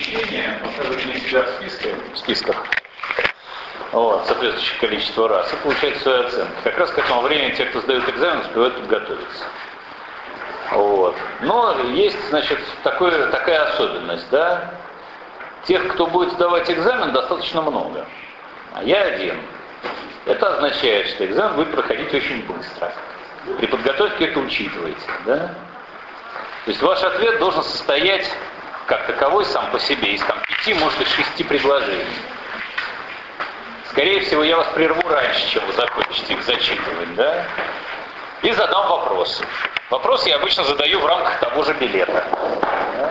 помещение, указывать на себя в списках, вот, соответствующее количество раз, и получать свои оценки. Как раз к этому времени те, кто сдают экзамен, успевают подготовиться. Вот. Но есть, значит, такая особенность, да? Тех, кто будет сдавать экзамен, достаточно много. А я один. Это означает, что экзамен будет проходить очень быстро. При подготовке это учитывайте, да? То есть ваш ответ должен состоять как таковой сам по себе из 5, может быть, 6 предложений. Скорее всего, я вас прерву раньше, чем вы закончите их зачитывать, да? И задам вопрос. Вопрос я обычно задаю в рамках того же билета. Да?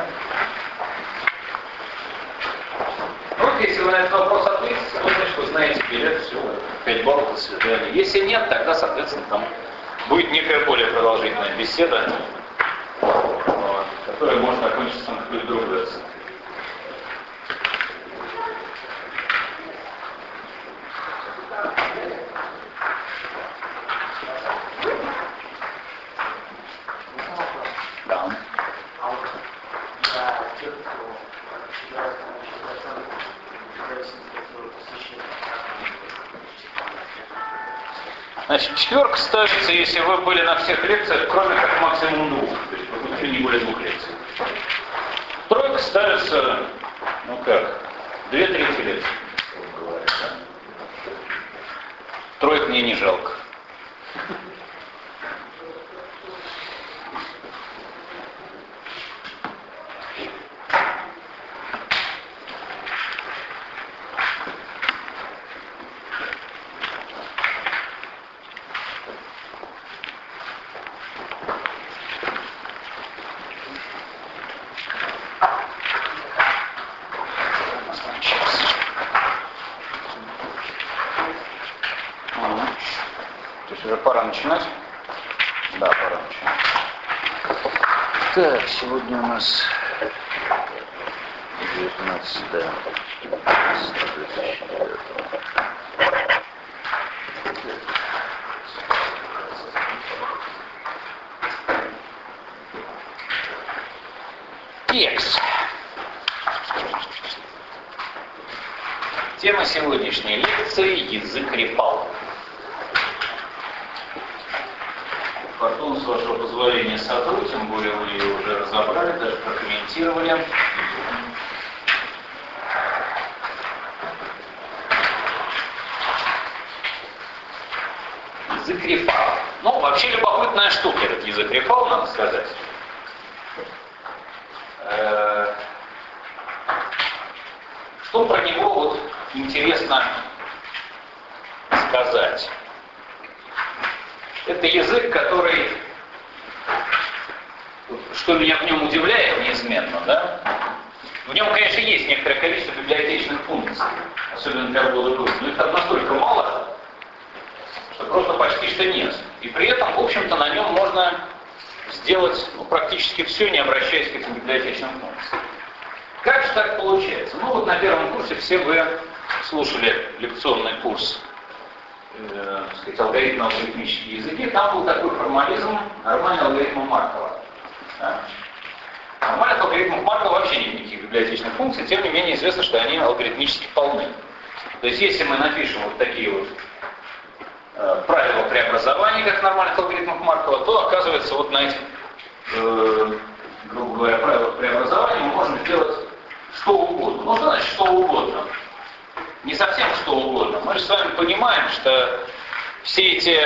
Вот если вы на этот вопрос ответите, то значит, вы знаете билет, все, 5 баллов, до свидания. Если нет, тогда, соответственно, там будет некая более продолжительная беседа, которая может окончиться на какой-то другой оценке. Значит, 4 ставится, если вы были на всех лекциях, кроме как максимум 2. То есть в течение не более 2 лекций. 3 ставится, ну как, 2/3 лекций, говоря, да? 3 мне не жалко. Начинать? Да, пора начинать. Так, сегодня у нас 19, да. Текст. Тема сегодняшней лекции — язык Репал. Потом, с вашего позволения, сотру, тем более вы ее уже разобрали, даже прокомментировали. Язык Репал. Ну, вообще любопытная штука этот язык Репал, надо сказать. Что про него вот интересно сказать? Это язык, который, что меня в нем удивляет неизменно, да? В нем, конечно, есть некоторое количество библиотечных функций, особенно для ввода групп, но их настолько мало, что просто почти что нет. И при этом, в общем-то, на нем можно сделать практически все, не обращаясь к этим библиотечным функциям. Как же так получается? Ну вот на первом курсе все вы слушали лекционный курс, алгоритмы алгоритмические языки, там был такой формализм нормальных алгоритмов Маркова. Да? Нормальных алгоритмов Маркова вообще нет никаких библиотечных функций, тем не менее известно, что они алгоритмически полны. То есть если мы напишем вот такие вот правила преобразования, как в нормальных алгоритмах Маркова, то оказывается вот на этих, грубо говоря, правилах преобразования мы можем сделать что угодно. Ну что значит что угодно? Не совсем что угодно. Мы же с вами понимаем, что все эти,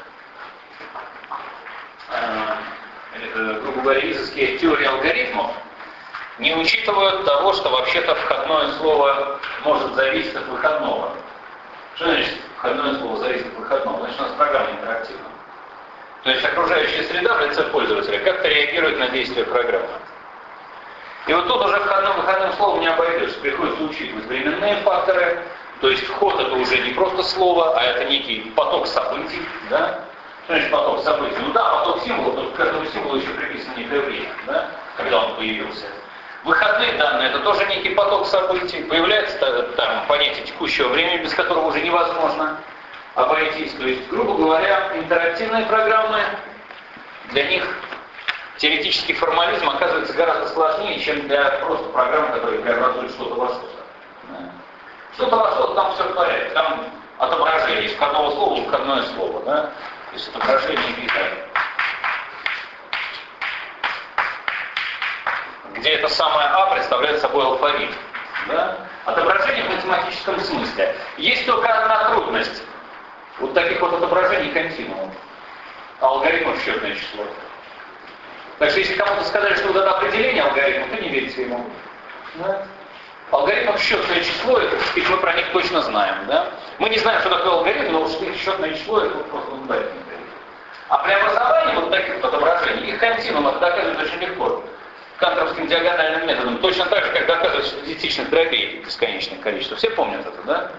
грубо говоря, изыски теории алгоритмов не учитывают того, что вообще-то входное слово может зависеть от выходного. Что значит входное слово зависит от выходного? Значит, у нас программа интерактивна. То есть окружающая среда в лице пользователя как-то реагирует на действие программы. И вот тут уже входным словом не обойдешься. Приходится учитывать временные факторы. То есть вход — это уже не просто слово, а это некий поток событий. Да? Что значит поток событий? Ну да, поток символов, только к этому символу еще приписано некое время, да? Когда он появился. Выходные данные — это тоже некий поток событий. Появляется там понятие текущего времени, без которого уже невозможно обойтись. То есть, грубо говоря, интерактивные программы, для них теоретический формализм оказывается гораздо сложнее, чем для просто программ, которые преобразуют что-то во что-то. Да. Что-то во что-то, там все в порядке. Там отображение из входного слова в входное слово. Да? То есть отображение вида. Где это самое А представляет собой алфавит. Да? Отображение в математическом смысле. Есть только одна трудность. Вот таких вот отображений континуум. Алгоритмов счетное число. Так что если кому-то сказали, что вот это определение алгоритма, то не верьте ему. Да? Алгоритмов счетное число, это, ведь мы про них точно знаем. Да? Мы не знаем, что такое алгоритм, но уж счетное число это просто ударительный алгоритм. А преобразование вот таких вот отображений, их континуум, это доказывает очень легко. Канторовским диагональным методом. Точно так же, как доказывать, что десятичных дробей бесконечное количество. Все помнят это, да?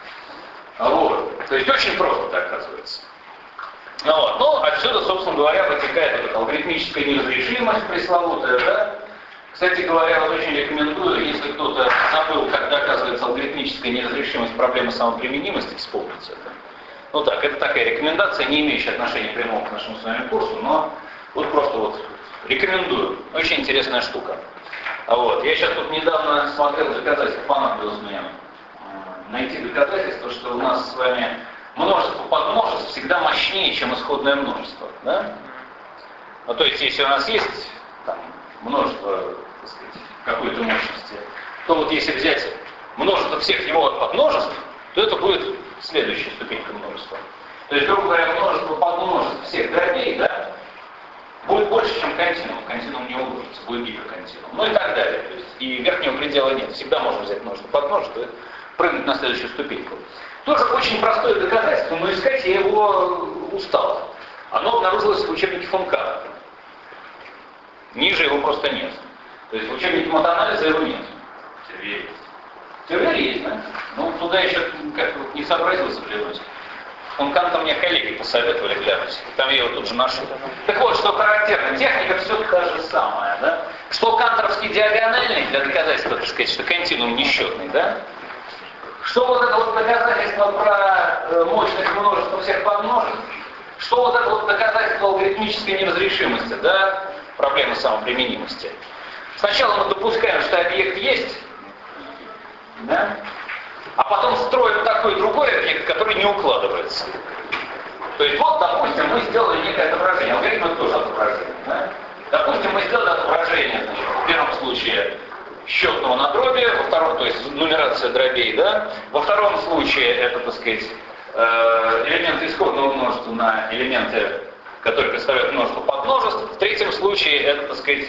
Вот. То есть очень просто это оказывается. Вот. Ну, отсюда, собственно говоря, вытекает эта алгоритмическая неразрешимость пресловутая, да? Кстати говоря, вот очень рекомендую, если кто-то забыл, как доказывается алгоритмическая неразрешимость проблемы самоприменимости, вспомнить это. Ну так, это такая рекомендация, не имеющая отношения прямого к нашему с вами курсу, но вот просто вот рекомендую. Очень интересная штука. Вот. Я сейчас тут недавно смотрел доказательства, понадобилось мне найти доказательства, что у нас с вами множество подмножеств всегда мощнее, чем исходное множество. Да? Ну, то есть, если у нас есть там, множество, так сказать, какой-то мощности, то вот если взять множество всех его подмножеств, то это будет следующая ступенька множества. То есть, грубо говоря, множество подмножеств всех дробей, да, будет больше, чем континуум. Континуум не уложится, будет гиперконтинуум. Ну и так далее. То есть, и верхнего предела нет. Всегда можно взять множество подмножеств и прыгнуть на следующую ступеньку. Тоже очень простое доказательство, но искать я его устал. Оно обнаружилось в учебнике фон Кара. Ниже его просто нет. То есть в учебнике матанализа его нет. Теория есть, да? Ну, туда еще как не сообразил заглянуть. Фон Канта мне коллеги посоветовали глянуть. Там я его тут же нашел. Так вот, что характерно, техника все та же самая, да? Что канторовский диагональный для доказательства, так сказать, что континуум несчетный, да? Что вот это вот доказательство про мощность множества всех подмножеств, что вот это вот доказательство алгоритмической неразрешимости, да, проблемы самоприменимости. Сначала мы допускаем, что объект есть, да, а потом строим такой другой объект, который не укладывается. То есть вот, допустим, мы сделали некое отображение, алгоритм это тоже отображение, да? Допустим, мы сделали отображение, значит, в первом случае счетного на дроби, во втором, то есть нумерация дробей, да? Во втором случае это, так сказать, элементы исходного множества на элементы, которые представляют множество подмножеств. В третьем случае это, так сказать,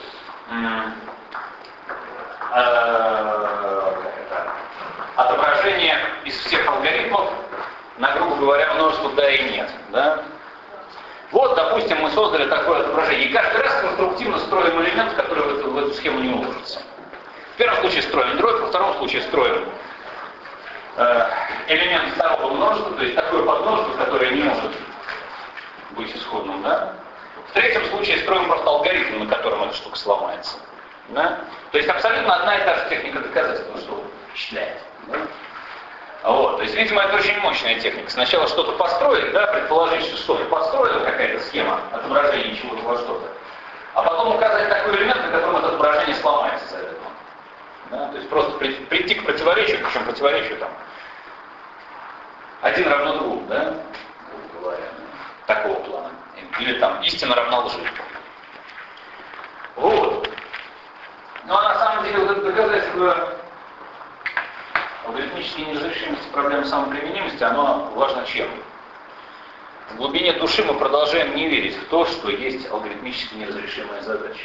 отображение из всех алгоритмов на, грубо говоря, множество да и нет. Да? Вот, допустим, мы создали такое отображение. И каждый раз конструктивно строим элемент, который в эту схему не уложится. В первом случае строим дробь, во втором случае строим элемент второго множества, то есть такое подмножество, которое не может быть исходным. Да? В третьем случае строим просто алгоритм, на котором эта штука сломается. Да? То есть абсолютно одна и та же техника доказательства, что впечатляет. Да? Вот. То есть, видимо, это очень мощная техника. Сначала что-то построить, да, предположить, что что-то построено, какая-то схема отображения чего-то во что-то, а потом указать такой элемент, на котором это отображение сломается за это. Да? То есть просто прийти к противоречию, причем противоречию там 1 равно 2, да, грубо говоря, такого плана. Или там истина равна лжи. Вот. Ну а на самом деле вот это доказательство алгоритмической неразрешимости проблемы самоприменимости, оно важно чем? В глубине души мы продолжаем не верить в то, что есть алгоритмически неразрешимая задача.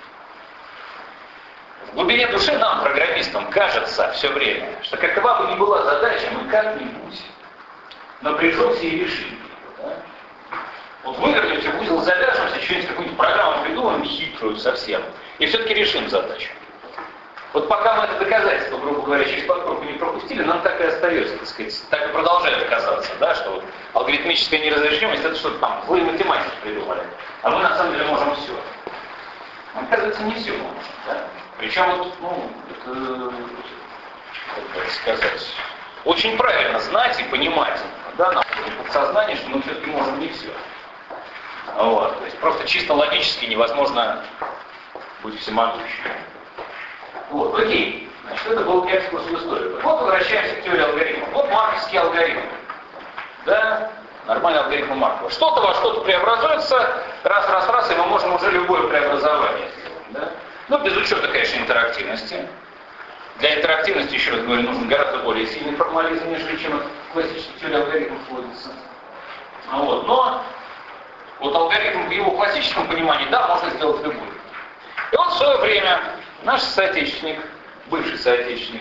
В глубине души нам, программистам, кажется все время, что какова бы ни была задача, мы как-нибудь напряжемся и решим ее. Да? Вот вывернемся в узел, завяжемся, что-нибудь какую-нибудь программу придумаем, хитрую совсем, и все-таки решим задачу. Вот пока мы это доказательство, грубо говоря, через подкорку не пропустили, нам так и остается, так сказать, так и продолжает оказаться, да, что вот алгоритмическая неразрешимость это что-то там, злые математики придумали, а мы на самом деле можем все. Оказывается, не все можем, да. Причем вот, ну, это, как бы сказать, очень правильно знать и понимать, да, на уровне подсознания, что мы все-таки можем не все. Вот. То есть просто чисто логически невозможно быть всемогущим. Вот, окей. Значит, это был экскурс в историю. Вот возвращаемся к теории алгоритмов. Вот марковский алгоритм. Да? Нормальный алгоритм Маркова. Что-то во что-то преобразуется, раз, и мы можем уже любое преобразование сделать. Да? Ну, без учета, конечно, интерактивности. Для интерактивности, еще раз говорю, нужен гораздо более сильный формализм, нежели чем в классической теории алгоритмов вводится. Вот. Но вот алгоритм в его классическом понимании, да, можно сделать любой. И вот в свое время наш соотечественник, бывший соотечественник,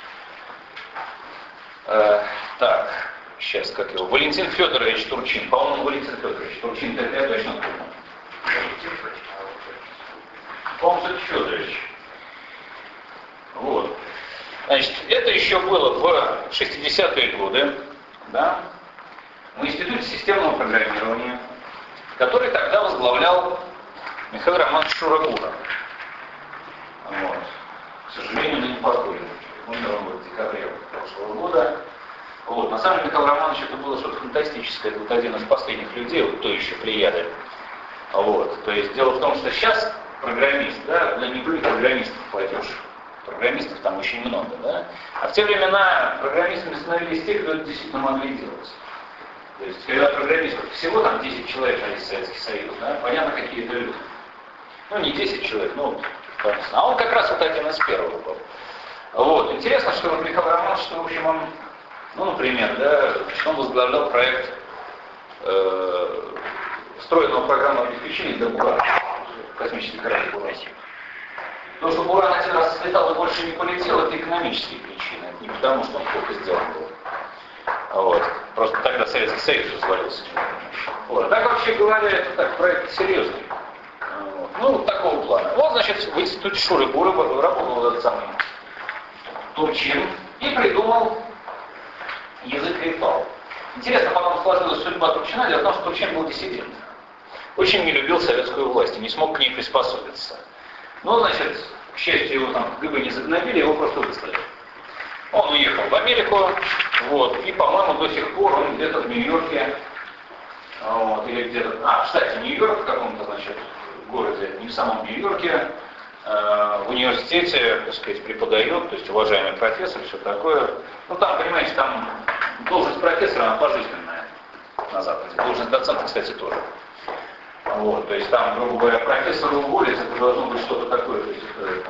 сейчас как его, Валентин Федорович Турчин, по-моему, Валентин Федорович Турчин, это я точно помню. По-моему, Федорович. Вот. Значит, это еще было в 60-е годы, да, в Институте системного программирования, который тогда возглавлял Михаил Романович Шурагура. Вот. К сожалению, он не покоен. Умер он в декабре прошлого года. Вот. На самом деле, Михаил Романович это было что-то фантастическое. Это вот один из последних людей, вот той еще плеяды. Вот. То есть дело в том, что сейчас программист, да, не были программистов платеж. Программистов там очень много, да. А в те времена программистами становились те, кто это действительно могли делать. То есть, когда программистов всего там 10 человек на весь Советский Союз, да, понятно, какие это люди. Ну, не 10 человек, ну, понятно. А он как раз вот один из первых был. Вот. Интересно, что вот Михаил Романович, что, в общем, он, ну, например, да, он возглавлял проект встроенного программного обеспечения для Бурана, космический корабль Буран. То, что Буран один раз слетал и больше не полетел, это экономические причины. Это не потому, что он плохо сделан был. Вот. Просто тогда Советский Союз развалился. Вот. Так, вообще говоря, это так, проект серьезный. Вот. Ну, вот такого плана. Вот, значит, в институте Шуры-Буры работал этот самый Турчин и придумал язык Рейфал. Интересно, потом сложилась судьба Турчина. Дело в том, что Турчин был диссидент. Очень не любил советскую власть и не смог к ней приспособиться. Ну, значит, к счастью, его там в КГБ не загнобили, его просто выслали. Он уехал в Америку, вот, и, по-моему, до сих пор он где-то в Нью-Йорке, вот, или где-то, в штате Нью-Йорк, в каком-то, значит, городе, не в самом Нью-Йорке, в университете, так сказать, преподает, то есть уважаемый профессор, все такое. Ну, там, понимаете, там должность профессора, она пожизненная на Западе, должность доцента, кстати, тоже. Вот, то есть там, грубо говоря, профессора уволить, это должно быть что-то такое, то есть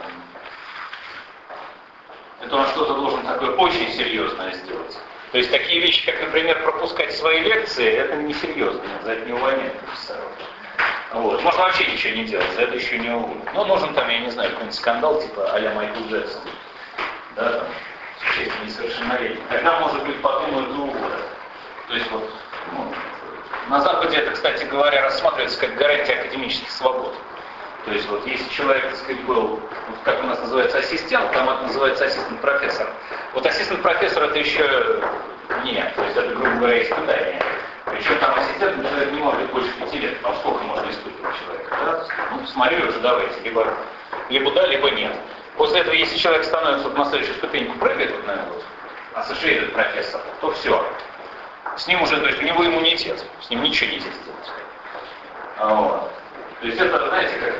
это он что-то должен такое очень серьезное сделать. То есть такие вещи, как, например, пропускать свои лекции, это несерьезно, за это не увольняют профессоров. Вот. Можно вообще ничего не делать, за это еще не уволят. Но нужен там, я не знаю, какой-нибудь скандал, типа а-ля Майкл Джексон, да, там, с несовершеннолетним. Тогда, может быть, подумают и уволят. То есть вот, ну, на Западе это, кстати говоря, рассматривается как гарантия академических свобод. То есть вот если человек, так сказать, был, вот как у нас называется, ассистент, там это называется ассистент-профессор. Вот ассистент-профессор это еще нет, то есть это, грубо говоря, испытание. Причем там ассистент человек не может больше 5 лет, потому что сколько можно испытывать человека, да? Ну, смотри уже, давайте, либо да, либо нет. После этого, если человек становится вот на следующую ступеньку, прыгает вот на вот, associated профессор, то все. С ним уже, то есть у него иммунитет, с ним ничего нельзя сделать. Вот. То есть это, знаете, как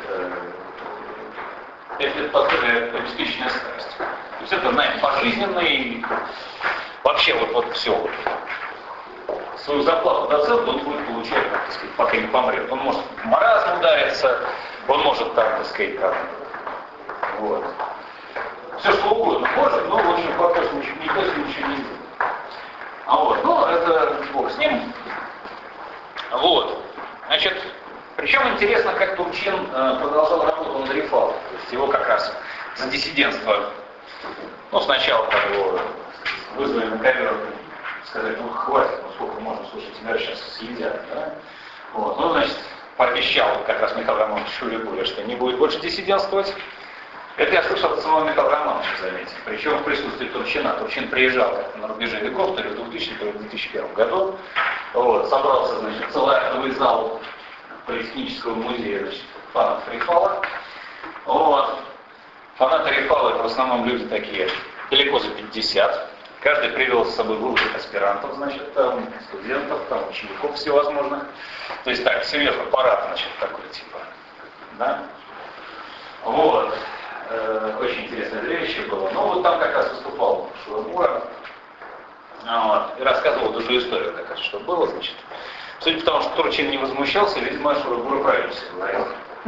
это подобие обеспеченная старость. То есть это, знаете, пожизненный, вообще вот все. Вот. Свою зарплату доцента он будет получать, так сказать, пока не помрет. Он может в маразм удариться, он может там, так сказать, там, вот. Все что угодно может, но, в общем, пока что ничего не делает. А вот, ну, это бог с ним. Вот. Значит, причем интересно, как Турчин продолжал работу над Рейфалом. То есть его как раз за диссидентство, ну, сначала его вызвали на ковер, сказать, ну, хватит, ну, сколько можно, слушать, тебя сейчас съедят, да? Вот. Ну, значит, пообещал как раз Михаил Романович Шуры-Буры, что не будет больше диссидентствовать. Это я слышал от самого Михаила Романовича, заметьте. Причем в присутствии Турчина. Турчин приезжал как-то на рубеже веков, то ли в 2000, то ли в 2001 году. Вот, собрался, значит, целый актовый зал Политехнического музея, значит, фанатов Рейфала. Вот. Фанаты Рейфала — это в основном люди такие далеко за 50. Каждый привел с собой лучших аспирантов, значит, там, студентов, там, учеников всевозможных. То есть так, сверху аппарат, значит, такой типа. Да? Вот. Очень интересное зрелище было. Ну, вот там как раз выступал Шурамура. Вот, и рассказывал эту историю, как раз, что было, значит. Судя по тому, что Турчин не возмущался, видимо, Шурамура правильно все говорил.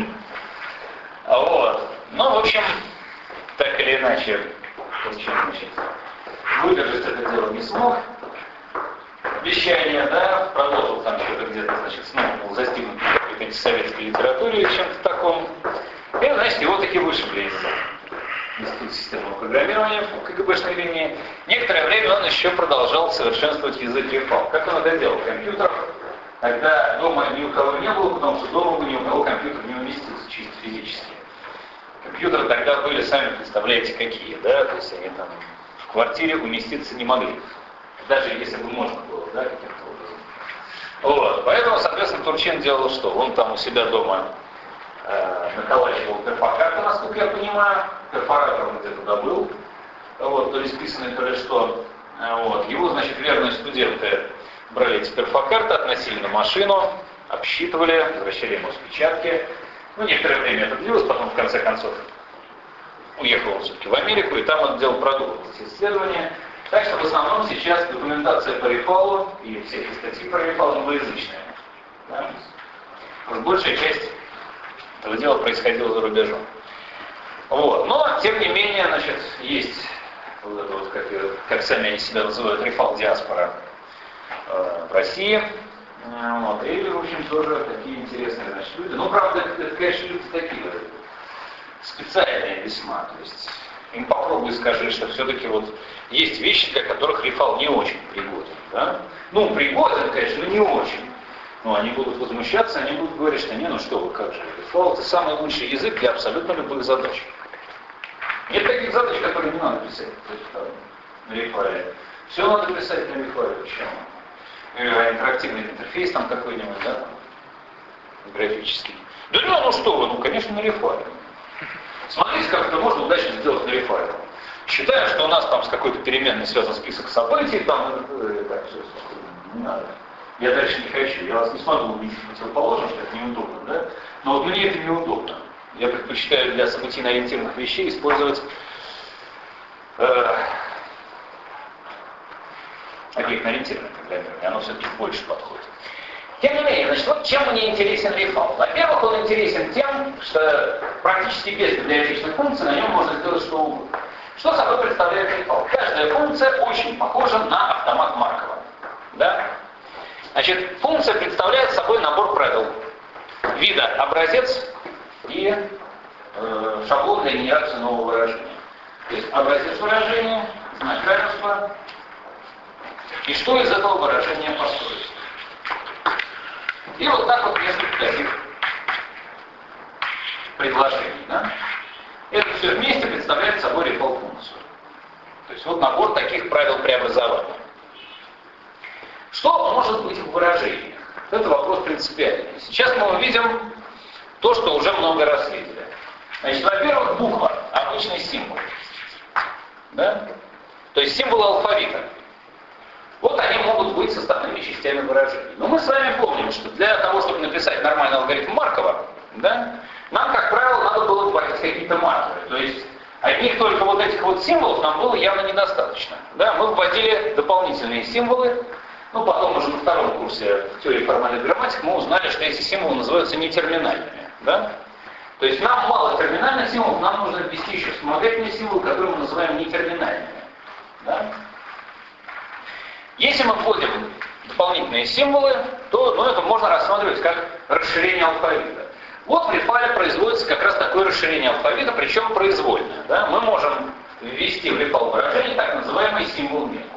Вот. Ну, в общем, так или иначе, Турчин, значит, выдержать это дело не смог. Вещание, да, продолжил там что-то где-то, значит, снова был застигнут в какой-то антисоветской литературе или чем-то таком. И, значит, его таки вышибли из Института системного программирования в КГБшной линии. Некоторое время он еще продолжал совершенствовать язык Рифал. Как он это делал? Компьютеров тогда дома ни у кого не было, потому что дома бы ни у кого компьютер не уместился чисто физически. Компьютеры тогда были, сами представляете, какие, да, то есть они там в квартире уместиться не могли. Даже если бы можно было, да, каким-то образом. Вот. Поэтому, соответственно, Турчин делал что? Он там у себя дома наколачивал перфокарты, насколько я понимаю. Перфоратор он где-то добыл. Вот, то есть писанный то ли что. Вот. Его, значит, верные студенты брали эти перфокарты, относили на машину, обсчитывали, возвращали ему распечатки. Ну, некоторое время это длилось, потом, в конце концов, уехал он все-таки в Америку, и там он делал продолжил эти исследования. Так что в основном сейчас документация по Рифалу и все эти статьи про Рифал англоязычная. Да? Большая часть этого дела происходило за рубежом. Вот. Но, тем не менее, значит, есть вот это вот, как сами они себя называют, Рифал-диаспора в России. Вот. И, в общем, тоже такие интересные, значит, люди. Ну, правда, это, конечно, люди такие специальные весьма. То есть им попробуй скажи, что все-таки вот есть вещи, для которых Рифал не очень пригоден. Да? Ну, пригоден, конечно, но не очень. Но они будут возмущаться, они будут говорить, что не, ну что вы, как же, Рифал это самый лучший язык для абсолютно любых задач. Нет таких задач, которые не надо писать на Рифале. Все надо писать на Рифале, почему? Интерактивный интерфейс там какой-нибудь, да, там, графический. Да ну что вы, ну конечно на Рифале. Смотрите, как это можно удачно сделать на Рифале. Считаем, что у нас там с какой-то переменной связан список событий, там, так, все, не надо. Я дальше не хочу, я вас не смогу убедить противоположно, что это неудобно, да? Но вот мне это неудобно. Я предпочитаю для событийно-ориентированных вещей использовать объектно-ориентированное программирование, оно все-таки больше подходит. Тем не менее, значит, вот чем мне интересен Рифал? Во-первых, он интересен тем, что практически без библиотечных функций на нем можно сделать что угодно. Что собой представляет Рифал? Каждая функция очень похожа на автомат Маркова. Да? Значит, функция представляет собой набор правил. Вида образец и шаблон для генерации нового выражения. То есть образец выражения, знак равенства и что из этого выражения построить. И вот так вот несколько таких предложений. Да? Это все вместе представляет собой Рифал-функцию. То есть вот набор таких правил преобразования. Что может быть в выражениях? Это вопрос принципиальный. Сейчас мы увидим то, что уже много раз видели. Значит, во-первых, буква, обычный символ. Да? То есть символы алфавита. Вот они могут быть составными частями выражений. Но мы с вами помним, что для того, чтобы написать нормальный алгоритм Маркова, да, нам, как правило, надо было вводить какие-то маркеры. То есть одних только вот этих вот символов нам было явно недостаточно. Да? Мы вводили дополнительные символы. Ну, потом уже на втором курсе в теории формальной грамматики мы узнали, что эти символы называются нетерминальными. Да? То есть нам мало терминальных символов, нам нужно ввести еще вспомогательные символы, которые мы называем нетерминальными. Да? Если мы вводим дополнительные символы, то это можно рассматривать как расширение алфавита. Вот в Рифале производится как раз такое расширение алфавита, причем произвольное. Да? Мы можем ввести в Рифал выражение так называемый символ метку.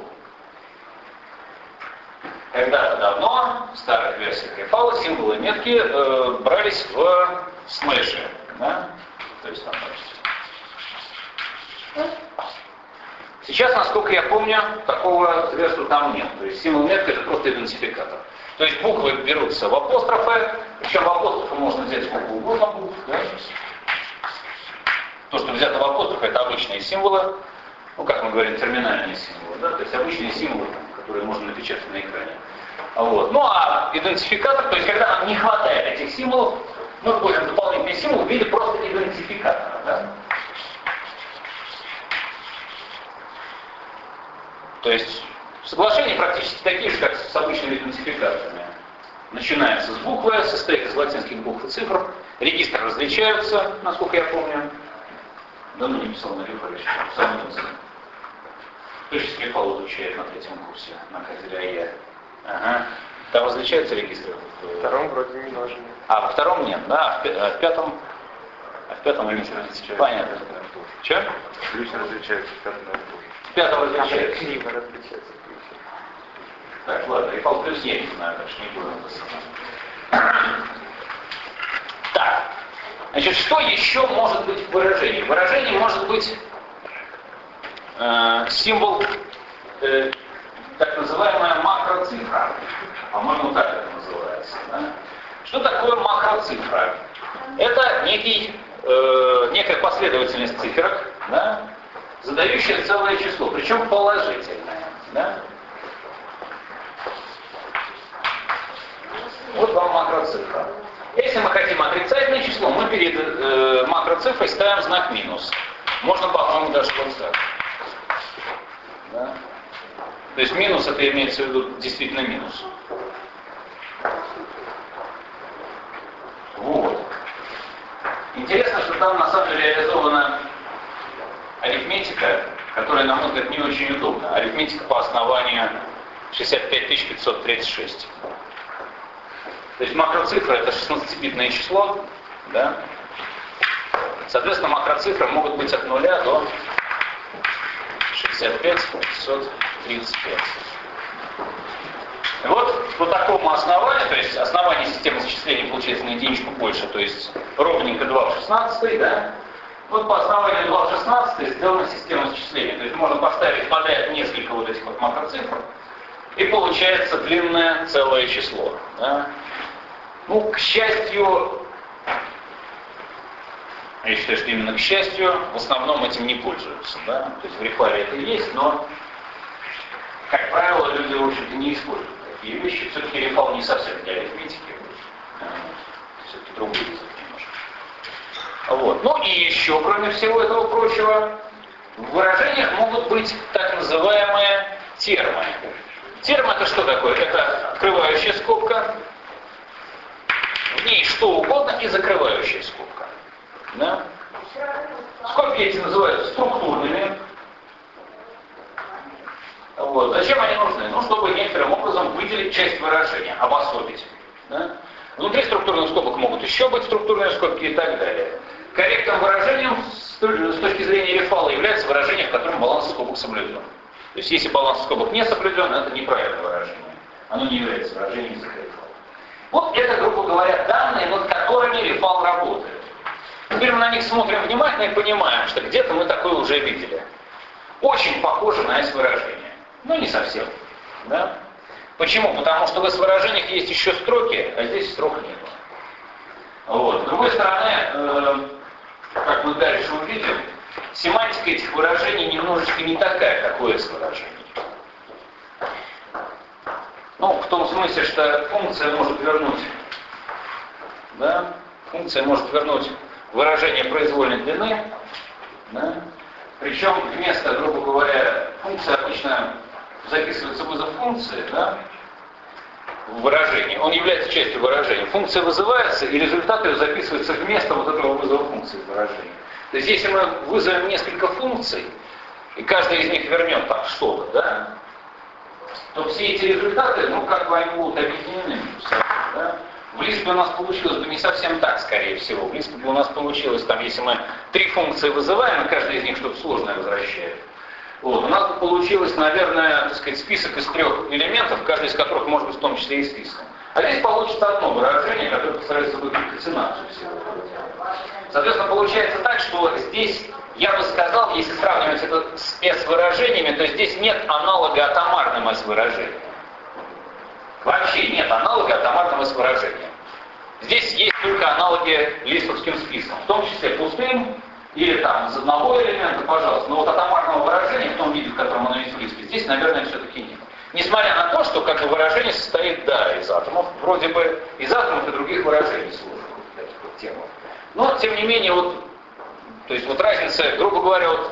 Когда-то давно, в старых версиях Рифала, символы метки брались в слэше. Да? То есть там, сейчас, насколько я помню, такого средства там нет. То есть символ метка это просто идентификатор. То есть буквы берутся в апострофы, причем в апострофы можно взять сколько угодно букв. Да? То, что взято в апострофы, это обычные символы. ну, как мы говорим, терминальные символы, да, то есть обычные символы, которые можно напечатать на экране. Вот. Ну а идентификатор, то есть когда нам не хватает этих символов, мы вводим дополнительный символ в виде просто идентификатора. Да? То есть соглашения практически такие же, как с обычными идентификаторами. Начинается с буквы, состоит из латинских букв и цифр. Регистры различаются, насколько я помню. Давно не писал на Рифале, сам не знаю. Точно Рифал изучает на 3-м курсе, на кафедре АЕ. Ага. Там различаются регистры? В втором вроде не нужно. А, во втором нет, да? А в пятом? А в пятом они различаются. Понятно. Че? Ключи различаются, в пятом тоже. В пятом различаются. Книга различается. Так, ладно, Рифал плюс я не знаю, так что не будем это самое. Так, значит, что еще может быть в выражении? В выражении может быть символ, так называемая макроцифра. По-моему, так это называется. Да? Что такое макроцифра? Это некая последовательность циферок, да, задающая целое число, причем положительное. Да? Вот вам макроцифра. Если мы хотим отрицательное число, мы перед макроцифрой ставим знак минус. Можно, по-моему, даже вот так. Да? То есть минус, это имеется в виду действительно минус. Вот. Интересно, что там на самом деле реализована арифметика, которая, на мой взгляд, не очень удобна. Арифметика по основанию 65536. То есть макроцифра это 16-битное число, да? Соответственно, макроцифры могут быть от 0 до 65535. И вот по такому основанию, то есть основание системы счисления получается на единичку больше, то есть ровненько 2 в 16, да? Вот по основанию 2 в 16 сделана система счисления. То есть можно поставить подряд несколько вот этих вот макроцифр, и получается длинное целое число. Да? Ну, к счастью, я считаю, что именно к счастью, в основном этим не пользуются. Да? То есть в Рифале это есть, но, как правило, люди, в общем-то, не используют такие вещи. Все-таки Рифал не совсем для арифметики. Все-таки другой язык немножко. Вот. Ну и еще, кроме всего этого прочего, в выражениях могут быть так называемые термы. Терм это что такое? Это открывающая скобка, в ней что угодно и закрывающая скобка. Да? Скобки эти называются структурными. Вот. Зачем они нужны? Ну, чтобы некоторым образом выделить часть выражения, обособить. Да? Внутри структурных скобок могут еще быть структурные скобки и так далее. Корректным выражением с точки зрения Рифала является выражение, в котором баланс скобок соблюден. То есть если баланс скобок не соблюден, это неправильное выражение. Оно не является выражением языка Рифала. Вот это, грубо говоря, данные, над которыми Рифал работает. Теперь мы на них смотрим внимательно и понимаем, что где-то мы такое уже видели. Очень похоже на S-выражение. Но не совсем. Да? Почему? Потому что в S-выражениях есть еще строки, а здесь строк нет. Вот. С другой стороны, как мы дальше увидим, семантика этих выражений немножечко не такая, как у S-выражений. Ну, в том смысле, что функция может вернуть, да, выражение произвольной длины, да, причем вместо, грубо говоря, функция обычно записывается вызов функции, да, в выражении, он является частью выражения. Функция вызывается, и результат ее записывается вместо вот этого вызова функции в выражении. То есть, если мы вызовем несколько функций, и каждая из них вернет там что-то, да, то все эти результаты, ну, как бы они будут объединены между собой, да. В Lisp у нас получилось бы не совсем так, скорее всего. В Lisp у нас получилось, там, если мы 3 функции вызываем, и каждая из них что-то сложное возвращает. Вот. У нас бы получилось, наверное, так сказать, список из 3 элементов, каждый из которых может быть в том числе и списком. А здесь получится одно выражение, которое постарается выкрыть координацию всего. Соответственно, получается так, что здесь, я бы сказал, если сравнивать это с S-выражениями, то здесь нет аналога атомарным S-выражениям. Вообще нет аналога атомарным S-выражениям. Здесь есть только аналоги листовским списком, в том числе пустым или там из одного элемента, пожалуйста. Но вот атомарного выражения в том виде, в котором оно есть в листе, здесь, наверное, все-таки нет. Несмотря на то, что как бы выражение состоит, да, из атомов, вроде бы из атомов и других выражений сложных таких вот темах. Но, тем не менее, вот, то есть вот разница, грубо говоря, вот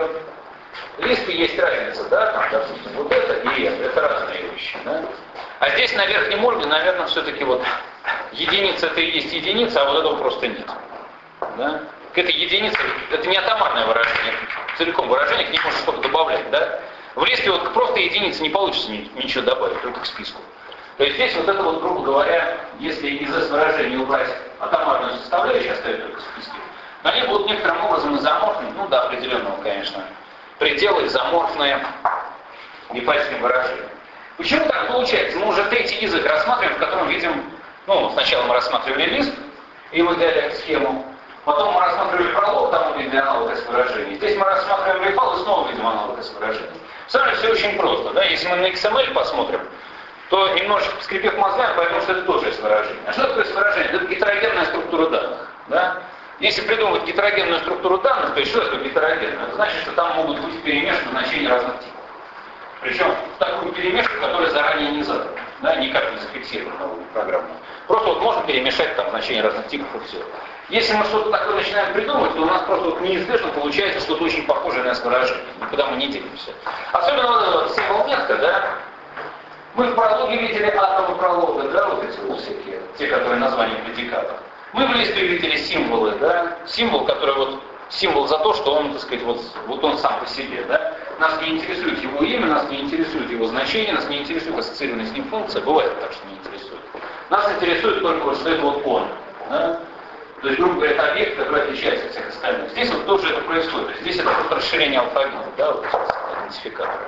в листе есть разница, да, там, допустим, вот это и это разные вещи, да. А здесь на верхнем уровне, наверное, все-таки вот единица это и есть единица, а вот этого просто нет. Да? К этой единице, это не атомарное выражение, это целиком выражение, к нему можно что-то добавлять, да. В листе вот к просто единице не получится ничего добавить, только к списку. То есть здесь вот это вот, грубо говоря, если из S-выражения убрать атомарную составляющую, оставить только списки, они будут некоторым образом изоморфны, ну до определенного, конечно, предела изоморфные непальским выражением. Почему так получается? Мы уже третий язык рассматриваем, в котором видим, ну, сначала мы рассматривали лист, и мы взяли схему, потом мы рассматривали пролог, там мы видели аналог S-выражений. Здесь мы рассматриваем рефал и снова видим аналог S-выражений. Сами все очень просто, да? Если мы на XML посмотрим, то немножечко поскрипев мозгами, поймем, что это тоже S-выражение. А что такое S-выражение? Это гетерогенная структура данных, да? Если придумать гетерогенную структуру данных, то есть что такое гетерогенная? Это значит, что там могут быть перемешаны значения разных типов. Причем такую перемешку, которая заранее не задана, да, никак не зафиксирована программно. Просто вот можно перемешать там значения разных типов и все. Если мы что-то такое начинаем придумывать, то у нас просто вот неизбежно получается что-то очень похожее на S-выражение. Никуда мы не делимся. Особенно вот символ метка, да. Мы в прологе видели атомы пролога, да, вот эти вот всякие, те, которые названия предикатов. Мы в листе видели символы, да, символ, который вот, символ за то, что он, так сказать, вот он сам по себе, да. Нас не интересует его имя, нас не интересует его значение, нас не интересует ассоциированная с ним функция, бывает так, что не интересует. Нас интересует только вот, что это вот он, да. То есть, грубо говоря, это объект, который отличается от всех остальных. Здесь вот тоже это происходит. То есть здесь это просто расширение алфавита, да, вот идентификатора.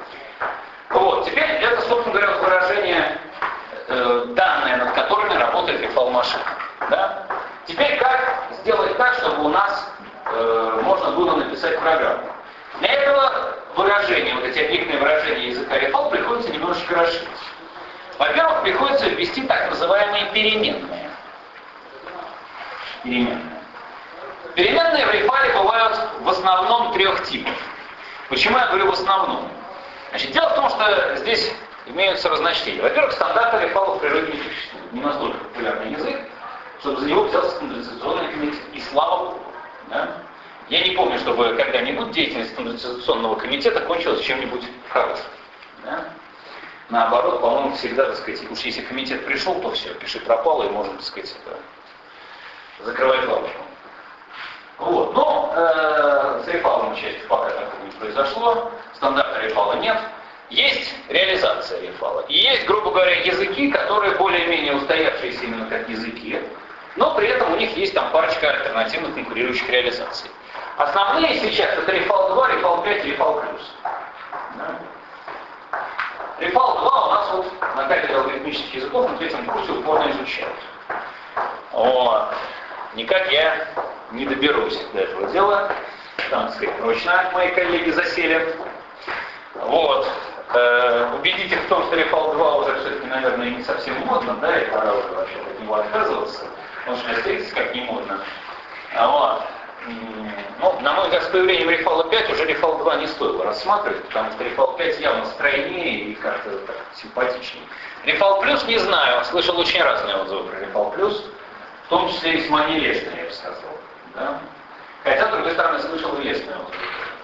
Вот, теперь это, собственно говоря, вот выражение данные, над которыми работает рефал-машина. Да? Теперь как сделать так, чтобы у нас можно было написать программу? Для этого выражения, вот эти объектные выражения языка рефал, приходится немножечко расширить. Во-первых, приходится ввести так называемые переменные. Переменные в рефале бывают в основном трех типов. Почему я говорю в основном? Значит, дело в том, что здесь имеются разночтения. Во-первых, стандарта рефала в природе не существует. Не настолько популярный язык, чтобы за него взялся стандартизационный комитет. И слава Богу. Да? Я не помню, чтобы когда-нибудь деятельность стандартизационного комитета кончилась чем-нибудь хорошим. Да? Наоборот, по-моему, всегда, так сказать, уж если комитет пришел, то все, пиши пропало, и можно, так сказать, закрывать лавочку. Вот. Но с рефалом, к счастью, пока такого не произошло. Стандарта рефала нет. Есть реализация рефала. И есть, грубо говоря, языки, которые более-менее устоявшиеся именно как языки, но при этом у них есть там парочка альтернативных конкурирующих реализаций. Основные сейчас это рефал 2, рефал 5 и рефал плюс. Да? Рефал 2 у нас вот на кафедре алгоритмических языков на третьем курсе упорно изучают. Вот. Никак я не доберусь до этого дела. Там, так сказать, прочно мои коллеги засели. Вот. Убедить их в том, что рефал 2 уже все-таки, наверное, не совсем модно, да, и пора уже вообще от него отказываться, потому что встретиться как не модно. Вот. Ну, на мой взгляд, с появлением рефала 5 уже рефал 2 не стоило рассматривать, потому что рефал 5 явно стройнее и как-то так симпатичнее. Рефал плюс не знаю, слышал очень разные отзывы про рефал плюс, в том числе весьма нелестные, я бы сказал. Да? Хотя, с другой стороны, слышал и лестные отзывы.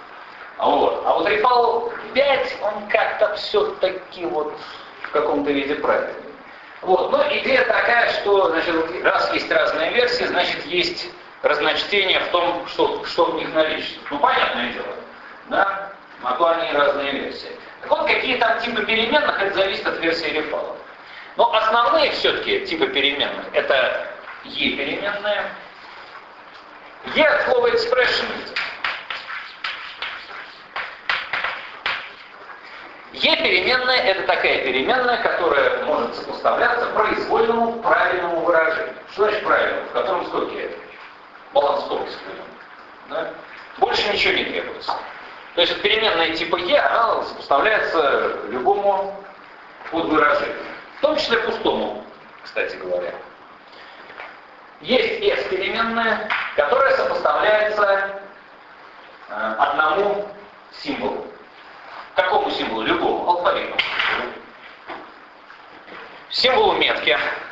А вот рефал 5, он как-то все-таки вот в каком-то виде правильный. Вот. Но идея такая, что, значит, раз есть разные версии, значит, есть разночтение в том, что в них наличествует. Ну, понятное дело. Да? На то они и разные версии. Так вот, какие там типы переменных, это зависит от версии рефала. Но основные все-таки типы переменных, это E-переменные. E от слова expression. E-переменная это такая переменная, которая может сопоставляться произвольному правильному выражению. Что значит правильному? В котором сколько? Баланс скобки соблюден. Да? Больше ничего не требуется. То есть переменная типа E, она сопоставляется любому подвыражению. В том числе пустому, кстати говоря. Есть S-переменная, которая сопоставляется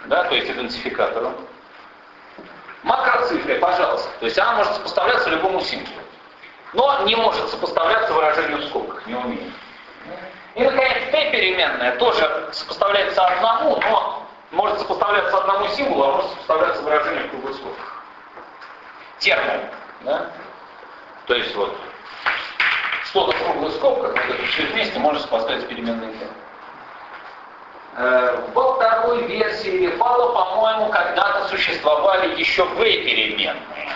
да, то есть идентификатору. Макроцифре, пожалуйста. То есть она может сопоставляться любому символу. Но не может сопоставляться выражению в скобках, не умеет. И, наконец, Т переменная тоже сопоставляется одному, но может сопоставляться одному символу, а может сопоставляться выражению в круглых скобках. Термо, да? То есть вот что-то в круглых скобках, вот это все вместе может сопоставить с переменной Т. Во второй версии Рефала, по-моему, когда-то существовали еще V-переменные.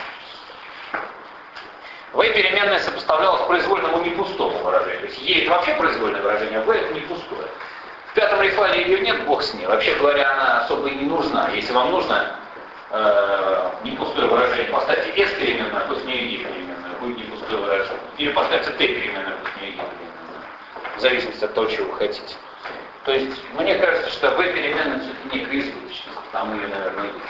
V-переменная сопоставлялась к произвольному непустому выражению. То есть E это вообще произвольное выражение, а V это не пустое. В пятом Рефале ее нет, бог с ней. Вообще говоря, она особо и не нужна. Если вам нужно непустое выражение, поставьте S-переменную, а после нее E-переменную, будет непустое выражение. Или поставьте T-переменную, а после нее E-переменную. В зависимости от того, чего вы хотите. То есть, мне кажется, что V-переменная все-таки некая избыточность, там ее, наверное, есть.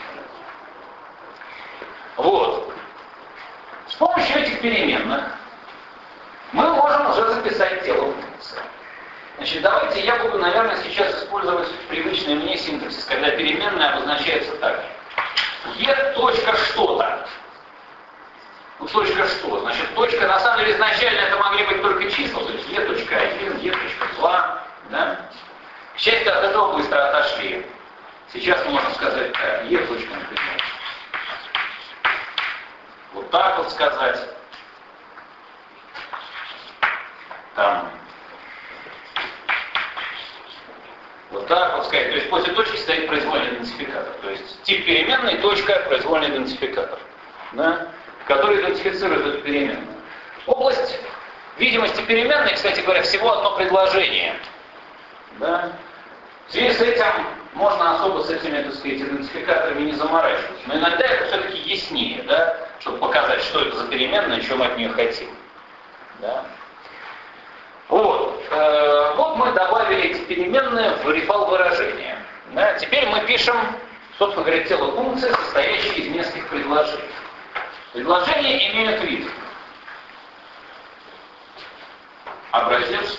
Вот. С помощью этих переменных мы можем уже записать тело функции. Значит, давайте я буду, наверное, сейчас использовать привычный мне синтаксис, когда переменная обозначается так. E точка что-то. Ну, точка что? Значит, точка, на самом деле, изначально это могли быть только числа, то есть E точка 1, E точка 2, да? К счастью, от этого быстро отошли. Сейчас мы можем сказать так, E точка, например. Вот так вот сказать. Там. Вот так вот сказать. То есть после точки стоит произвольный идентификатор. То есть тип переменной, точка, произвольный идентификатор. Да? Который идентифицирует эту переменную. Область видимости переменной, кстати говоря, всего одно предложение. Да? В связи с этим можно особо с этими, так сказать, идентификаторами не заморачиваться. Но иногда это все-таки яснее, да? Чтобы показать, что это за переменная, что мы от нее хотим. Да? Вот. Вот мы добавили эти переменные в Рефал выражение. Да? Теперь мы пишем, собственно говоря, тело функции, состоящее из нескольких предложений. Предложения имеют вид. Образец,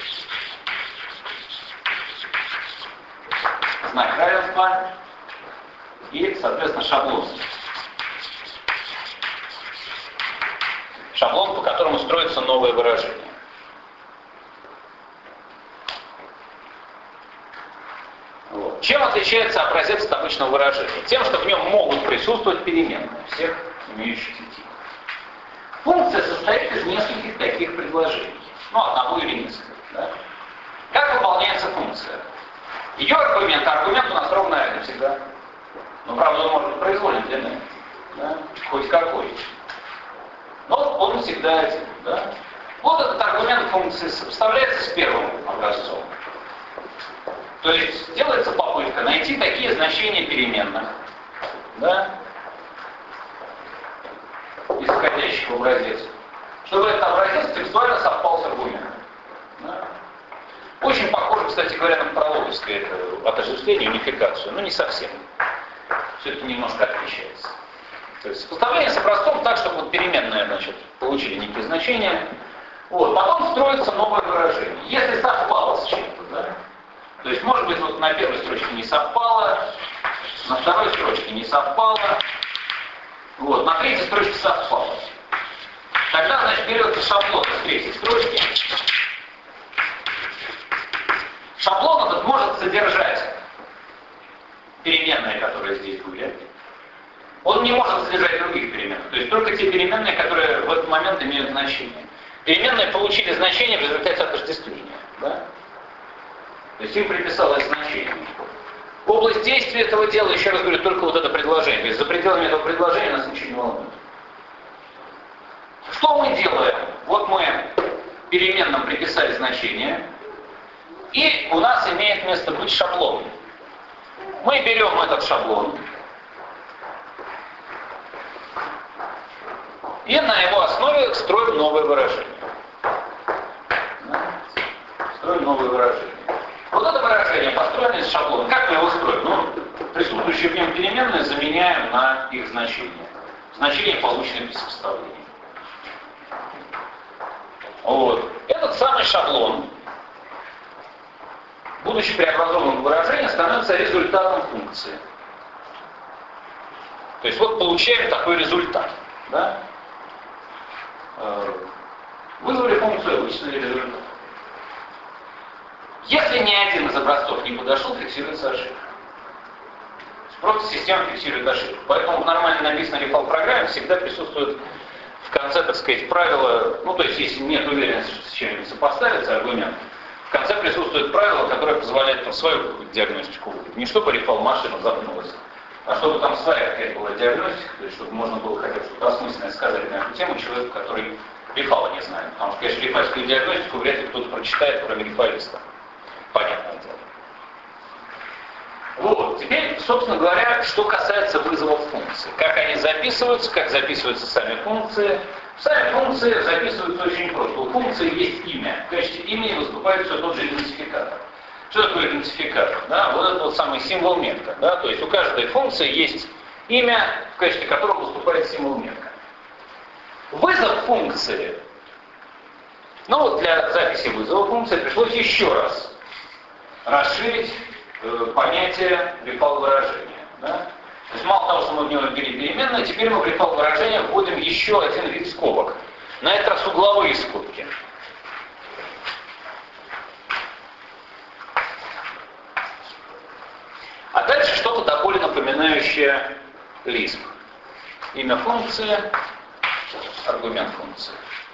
знак равенства и, соответственно, шаблон. Шаблон, по которому строится новое выражение. Вот. Чем отличается образец от обычного выражения? Тем, что в нем могут присутствовать переменные всех имеющихся типов. Функция состоит из нескольких таких предложений. Ну, одного или нескольких. Да? Как выполняется функция? Ее аргумент у нас ровно один всегда. Но, правда, он может быть произвольной длины. Да? Хоть какой. Но он всегда один. Да? Вот этот аргумент функции сопоставляется с первым образцом. То есть делается попытка найти такие значения переменных, да, исходящих в образец, чтобы этот образец текстуально совпал с аргументом. Да. Очень похоже, кстати говоря, на прологовское отождествление, унификацию, но не совсем. Все-таки немножко отличается. То есть сопоставление с образцом так, чтобы вот переменные, значит, получили некие значения. Вот. Потом строится новое выражение. Если совпало с чем-то, да. То есть, может быть, вот на первой строчке не совпало, на второй строчке не совпало, вот, на третьей строчке совпало. Тогда, значит, берется шаблон с третьей строчки. Шаблон этот может содержать переменные, которые здесь были. Он не может содержать других переменных. То есть только те переменные, которые в этот момент имеют значение. Переменные получили значение в результате отождествления. Да? То есть им приписалось значение. Область действия этого дела, еще раз говорю, только вот это предложение. То есть за пределами этого предложения нас ничего не волнует. Что мы делаем? Вот мы переменным приписали значение, и у нас имеет место быть шаблон. Мы берем этот шаблон и на его основе строим новое выражение. Строим новое выражение. Вот это выражение построено из шаблона. Как мы его строим? Ну, присутствующие в нем переменные заменяем на их значение. Значение, полученное при сопоставлении. Вот. Этот самый шаблон, будучи преобразованным в выражение, становится результатом функции. То есть вот получаем такой результат. Да? Вызвали функцию, вычислили результат. Если ни один из образцов не подошел, фиксируется ошибка. Просто система фиксирует ошибку. Поэтому в нормально написанной рефал программе всегда присутствует в конце, так сказать, правило, ну то есть если нет уверенности, что с чем-нибудь сопоставится аргумент, в конце присутствует правило, которое позволяет там свою диагностику выдать. Не чтобы рефал машина запнулась, а чтобы там своя какая-то была диагностика, то есть чтобы можно было хотя бы что-то осмысленное сказать на эту тему человеку, который рефала не знает. Потому что, конечно, рефальскую диагностику вряд ли кто-то прочитает, кроме рефалиста. Понятное дело. Вот, теперь, собственно говоря, что касается вызовов функций. Как они записываются, как записываются сами функции. Сами функции записываются очень просто. У функции есть имя. В качестве имени выступает все тот же идентификатор. Что такое идентификатор? Да, вот это вот самый символ метка. Да? То есть у каждой функции есть имя, в качестве которого выступает символ метка. Вызов функции. Ну вот для записи вызова функции пришлось еще раз расширить понятие рефал выражения. Да? То есть мало того, что мы в него ввели переменную, теперь мы в рефал выражения вводим еще один вид скобок. На этот раз угловые скобки. А дальше что-то довольно напоминающее Lisp. Имя функции, аргумент функции.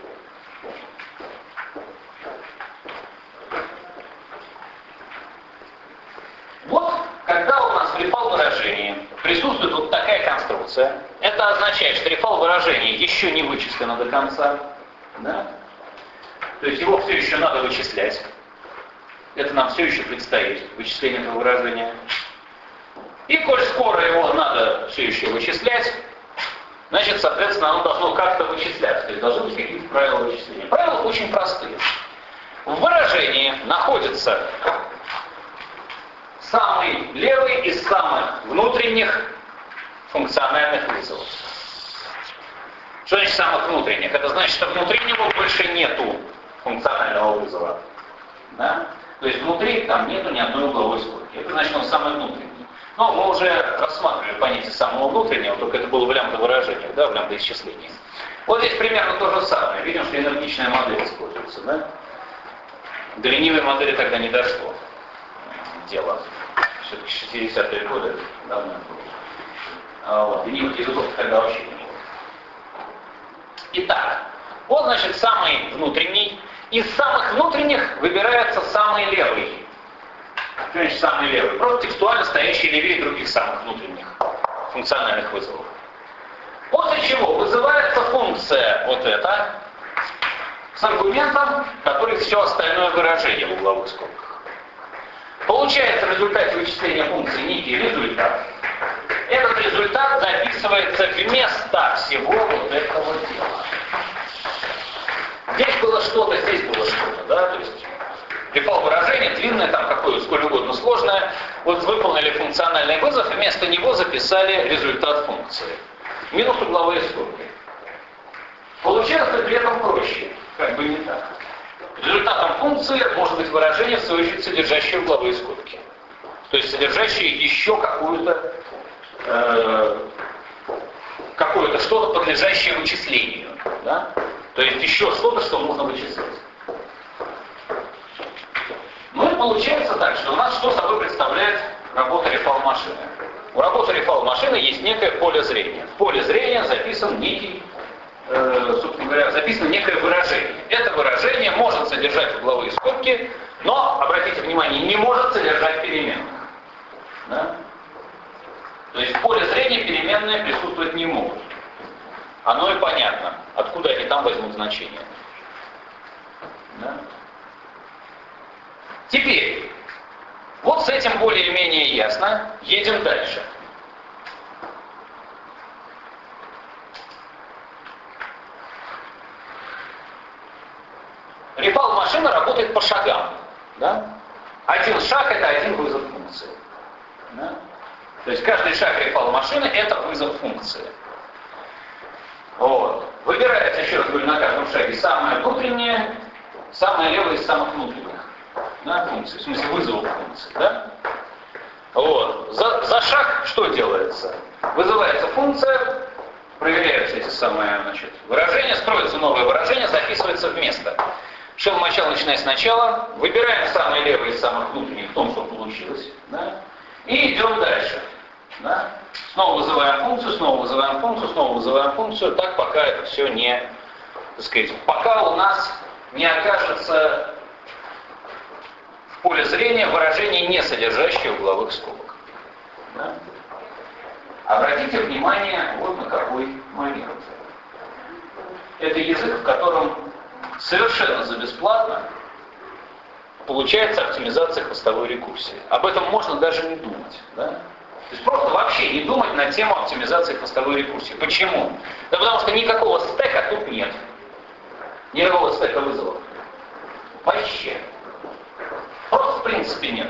Вот, когда у нас в рефал выражении присутствует вот такая конструкция, это означает, что рефал выражения еще не вычислено до конца. Да? То есть его все еще надо вычислять. Это нам все еще предстоит, вычисление этого выражения. И коль скоро его надо все еще вычислять, значит, соответственно, оно должно как-то вычисляться. То есть должны быть какие-то правила вычисления. Правила очень простые. В выражении находится самый левый из самых внутренних функциональных вызовов. Что значит самых внутренних? Это значит, что внутри него больше нету функционального вызова. Да? То есть внутри там нету ни одной угловой скобки. Это значит, он самый внутренний. Но мы уже рассматривали понятие самого внутреннего, только это было в лямбда-выражениях, да, в лямбда-исчислении. Вот здесь примерно то же самое. Видим, что энергичная модель используется. Да? До ленивой модели тогда не дошло дело. Все-таки 60-е годы давно было. Вот. Ленивых языков тогда вообще не было. Итак, вот, значит, самый внутренний. Из самых внутренних выбирается самый левый. Значит, самый левый. Просто текстуально стоящий левее других самых внутренних функциональных вызовов. После чего вызывается функция вот эта с аргументом, который все остальное выражение в угловых скобках. Получается в результате вычисления функции некий результат. Этот результат записывается вместо всего вот этого дела. Здесь было что-то, здесь было что-то, да, то есть рефал выражение длинное, там какое сколь угодно сложное. Вот выполнили функциональный вызов, и вместо него записали результат функции. Минус угловые скобки. Получается при этом проще, как бы не так. Результатом функции может быть выражение, в свою очередь, содержащее угловые скобки. То есть содержащее еще какое-то что-то, подлежащее вычислению. Да? То есть еще что-то, что нужно вычислять. Ну и получается так, что у нас что собой представляет работа рефал машины. У работы рефал машины есть некое поле зрения. В поле зрения записан собственно говоря, записано некое выражение. Это выражение может содержать угловые скобки, но, обратите внимание, не может содержать переменных. Да? То есть в поле зрения переменные присутствовать не могут. Оно и понятно, откуда они там возьмут значение. Да? Теперь, вот с этим более-менее ясно. Едем дальше. Рефал машина работает по шагам. Да? Один шаг — это один вызов функции. Да? То есть каждый шаг рефал машины — это вызов функции. Вот. Выбирается, еще раз говорю, на каждом шаге самое внутреннее, самое левое из самых внутренних. Да, функций, в смысле вызова функции. Да? Вот. За шаг что делается? Вызывается функция, проверяются эти самые выражения, строится новое выражение, записывается в место. Shell начало начинает сначала, выбираем самые левые из самых внутренних в том, что получилось, да, и идем дальше. Да. Снова вызываем функцию, снова вызываем функцию, снова вызываем функцию, так пока это все не, так сказать, пока у нас не окажется в поле зрения выражение, не содержащее угловых скобок. Да. Обратите внимание вот на какой момент. Это язык, в котором совершенно за бесплатно получается оптимизация хвостовой рекурсии. Об этом можно даже не думать. Да? То есть просто вообще не думать на тему оптимизации хвостовой рекурсии. Почему? Да потому что никакого стека тут нет. Никакого стека вызовов. Вообще. Просто в принципе нет.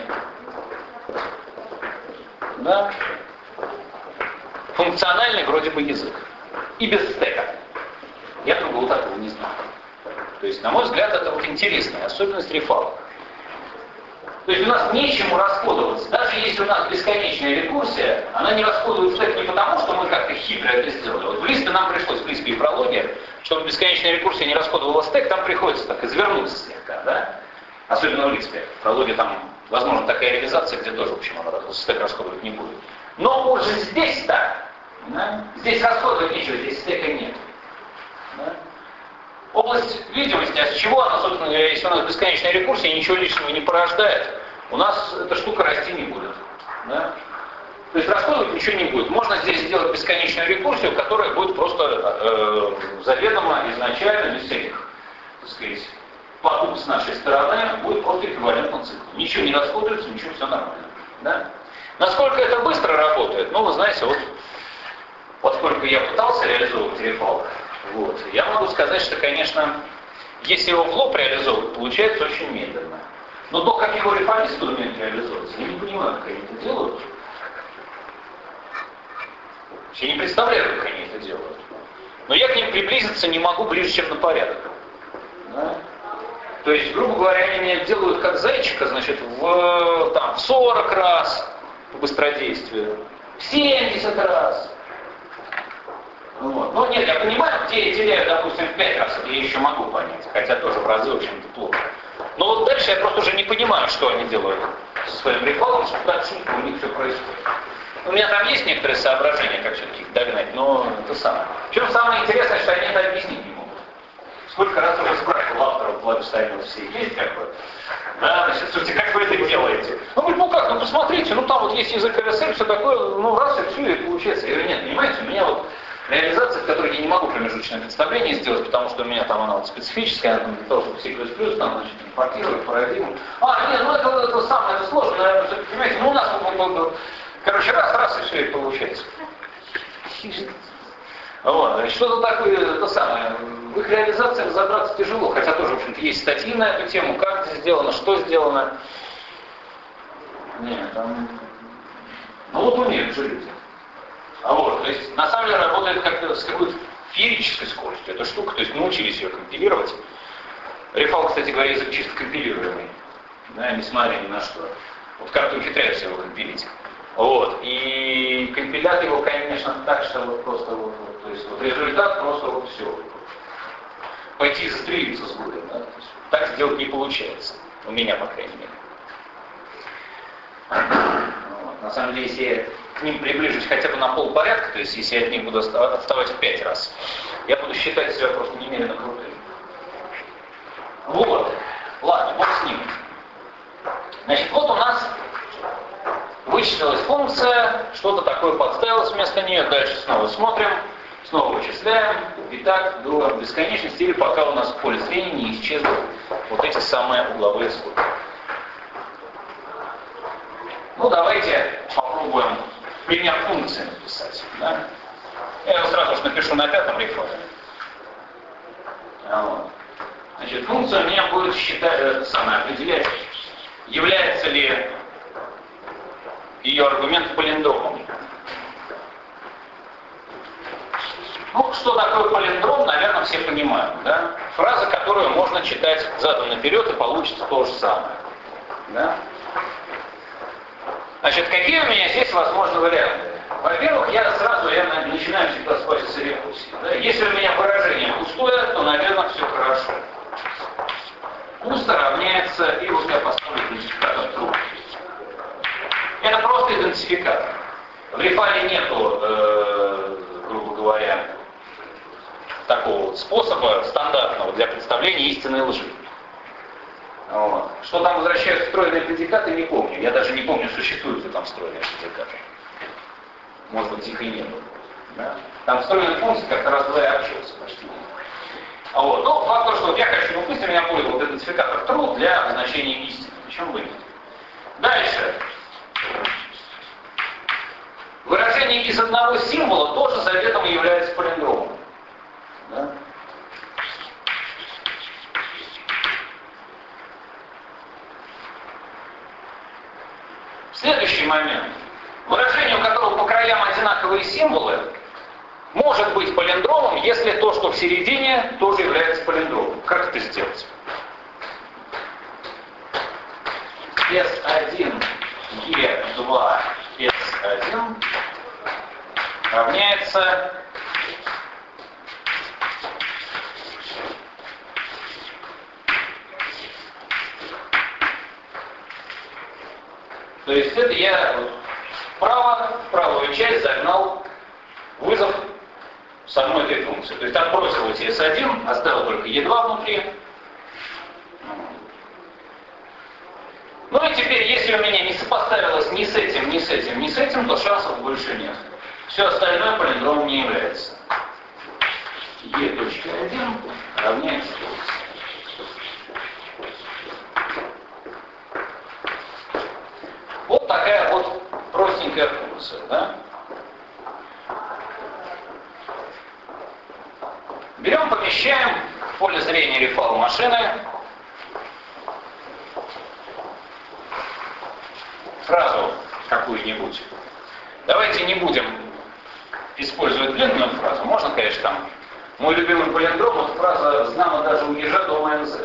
Да? Функциональный вроде бы язык. И без стека. Я другого такого не знаю. То есть, на мой взгляд, это вот интересная особенность рефалок. То есть у нас нечему расходоваться. Даже если у нас бесконечная рекурсия, она не расходует стек не потому, что мы как-то хитро это сделали. Вот в Лиспе нам пришлось, в Лиспе и прологе, чтобы бесконечная рекурсия не расходовала стек, там приходится так извернуться слегка, да? Особенно в Лиспе. В прологе там, возможно, такая реализация, где тоже, в общем, стек расходовать не будет. Но уже здесь так. Да? Здесь расходовать нечего, здесь стека нет. Да? Область видимости, а с чего она, собственно говоря, если у нас бесконечная рекурсия и ничего лишнего не порождает, у нас эта штука расти не будет. Да? То есть расходовать ничего не будет. Можно здесь сделать бесконечную рекурсию, которая будет просто заведомо, изначально, без всяких, так сказать, покуп с нашей стороны, будет просто эквивалентным циклом. Ничего не расходуется, ничего, все нормально. Да? Насколько это быстро работает, ну, вы знаете, вот поскольку я пытался реализовывать рефалк, вот, я могу сказать, что, конечно, если его в лоб реализовывать, получается очень медленно. Но то, как его рефалисты умеют реализовывать, я не понимаю, как они это делают. Я не представляю, как они это делают. Но я к ним приблизиться не могу ближе, чем на порядок. Да? То есть, грубо говоря, они меня делают как зайчика, значит, в 40 раз по быстродействию, в 70 раз. Вот. Ну нет, я понимаю, где я теряю, допустим, в 5 раз, это я еще могу понять, хотя тоже в разы очень плохо. Но вот дальше я просто уже не понимаю, что они делают со своим рефалом, что так шутка у них все происходит. У меня там есть некоторые соображения, как все-таки их догнать, но это самое. Причем самое интересное, что они это объяснить не могут. Сколько раз уже спрашивал авторов Владислава все есть как бы. Да, значит, слушайте, как вы это делаете? Он говорит, ну как, ну посмотрите, ну там вот есть язык РСР, все такое, ну раз и все, и получается. Я говорю, нет, понимаете, у меня вот реализация, в которой я не могу промежуточное представление сделать, потому что у меня там она вот специфическая, она для того, чтобы C++, там, значит, импортировать парадигму. Нет, ну это самое, это сложно, наверное, понимаете, ну у нас короче, раз, и все, и получается. Вот, что-то такое, это самое, в их реализации разобраться тяжело, хотя тоже, в общем-то, есть статьи на эту тему, как это сделано, что сделано. Нет, там, ну вот умеют же люди. То есть, на самом деле, работает как-то с какой-то феерической скоростью эта штука, то есть научились ее компилировать. Рефал, кстати говоря, язык чисто компилируемый, да, несмотря ни на что. Вот как-то ухитряются его компилить. Вот. И компилят его, конечно, так, что вот просто то есть вот результат просто вот все. Пойти застрелиться с горем, да? То есть, так сделать не получается. У меня, по крайней мере. Вот. На самом деле, если к ним приближусь хотя бы на полпорядка, то есть если я от них буду отставать в 5 раз, я буду считать себя просто немерено крутым. Вот. Ладно, бог с ним. Значит, вот у нас вычислилась функция, что-то такое подставилось вместо нее, дальше снова смотрим, снова вычисляем, и так до бесконечности, или пока у нас в поле зрения не исчезнут вот эти самые угловые скобки. Ну, давайте попробуем пример функции написать. Да? Я его сразу же напишу на 5-м рефале. Вот. Значит, функция у меня будет определять, является ли ее аргумент палиндромом. Ну, что такое палиндром, наверное, все понимают. Да? Фраза, которую можно читать задом наперед, и получится то же самое. Да? Значит, какие у меня здесь возможны варианты? Во-первых, я начинаю всегда с позиции рекурсии. Да? Если у меня выражение пустое, то, наверное, все хорошо. Пусто равняется, и вот я поставлю идентификатор true. Это просто идентификатор. В рефале нету, грубо говоря, такого вот способа стандартного для представления истинной лжи. Вот. Что там возвращают встроенные предикаты, не помню. Я даже не помню, существуют ли там встроенные предикаты. Может быть, их и не было. Да? Там встроенные функции как-то раз-два и общался почти. Вот. Но факт то, что вот я хочу, пусть у меня будет вот идентификатор true для обозначения истины. Почему бы нет? Дальше. Выражение из одного символа тоже заведомо является палиндромом. Да? Следующий момент. Выражение, у которого по краям одинаковые символы, может быть палиндромом, если то, что в середине, тоже является палиндромом. Как это сделать? S1, E2, S1 равняется то есть это я в правую часть загнал вызов самой этой функции. То есть отбросил эти S1, оставил только E2 внутри. Ну и теперь, если у меня не сопоставилось ни с этим, ни с этим, ни с этим, то шансов больше нет. Все остальное палиндромом не является. E.1 равняется вот такая вот простенькая функция, да? Берем, помещаем в поле зрения рефал машины фразу какую-нибудь. Давайте не будем использовать длинную фразу. Можно, конечно, там. Мой любимый палиндром, вот фраза «знамо даже у ежа дома НЗ».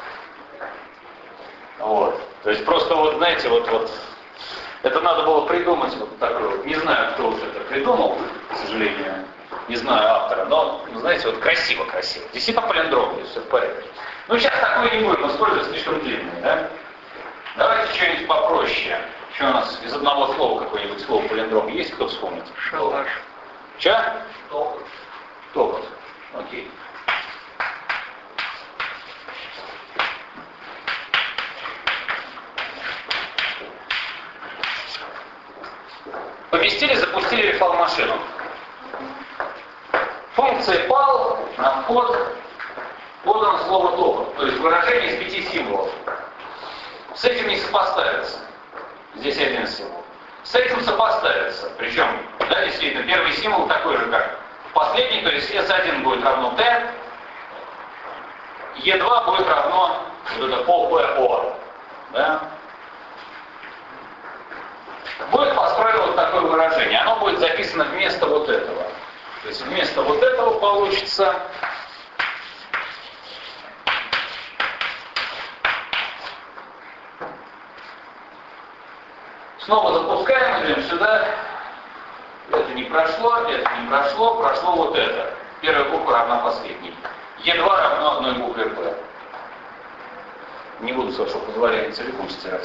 Вот. То есть просто вот, знаете, вот это надо было придумать вот такое вот. Не знаю, кто уже это придумал, к сожалению. Не знаю автора, но, знаете, вот красиво-красиво. Действительно палиндром, здесь все в порядке. Ну, сейчас такое не будем использовать, слишком длинное, да? Давайте что-нибудь попроще. Что у нас из одного слова какое-нибудь слово палиндром есть, кто вспомнит? Шалаш. Че? Топот. Топот. Окей. Поместили, запустили рефал-машину. Функция PAL на вход подано слово топот, то есть выражение из 5 символов. С этим не сопоставится. Здесь один символ. С этим сопоставится. Причем, да, действительно, первый символ такой же, как последний, то есть S1 будет равно T, E2 будет равно вот это PO. Да? Будет построено вот такое выражение. Оно будет записано вместо вот этого. То есть вместо вот этого получится снова запускаем, идем сюда. Это не прошло, прошло вот это. Первая буква равна последней. Е2 равно одной букве П. Не буду, с вашего позволения, целиком стирать.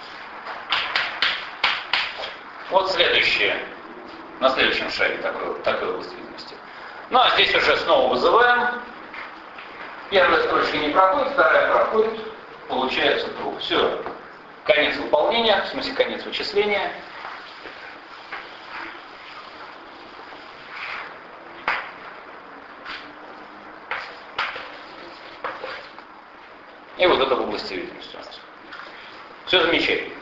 Вот следующее. На следующем шаге такой область видимости. Ну а здесь уже снова вызываем. Первая строчка не проходит, вторая проходит. Получается true. Все. Конец выполнения, в смысле конец вычисления. И вот это в области видимости у нас. Все замечательно.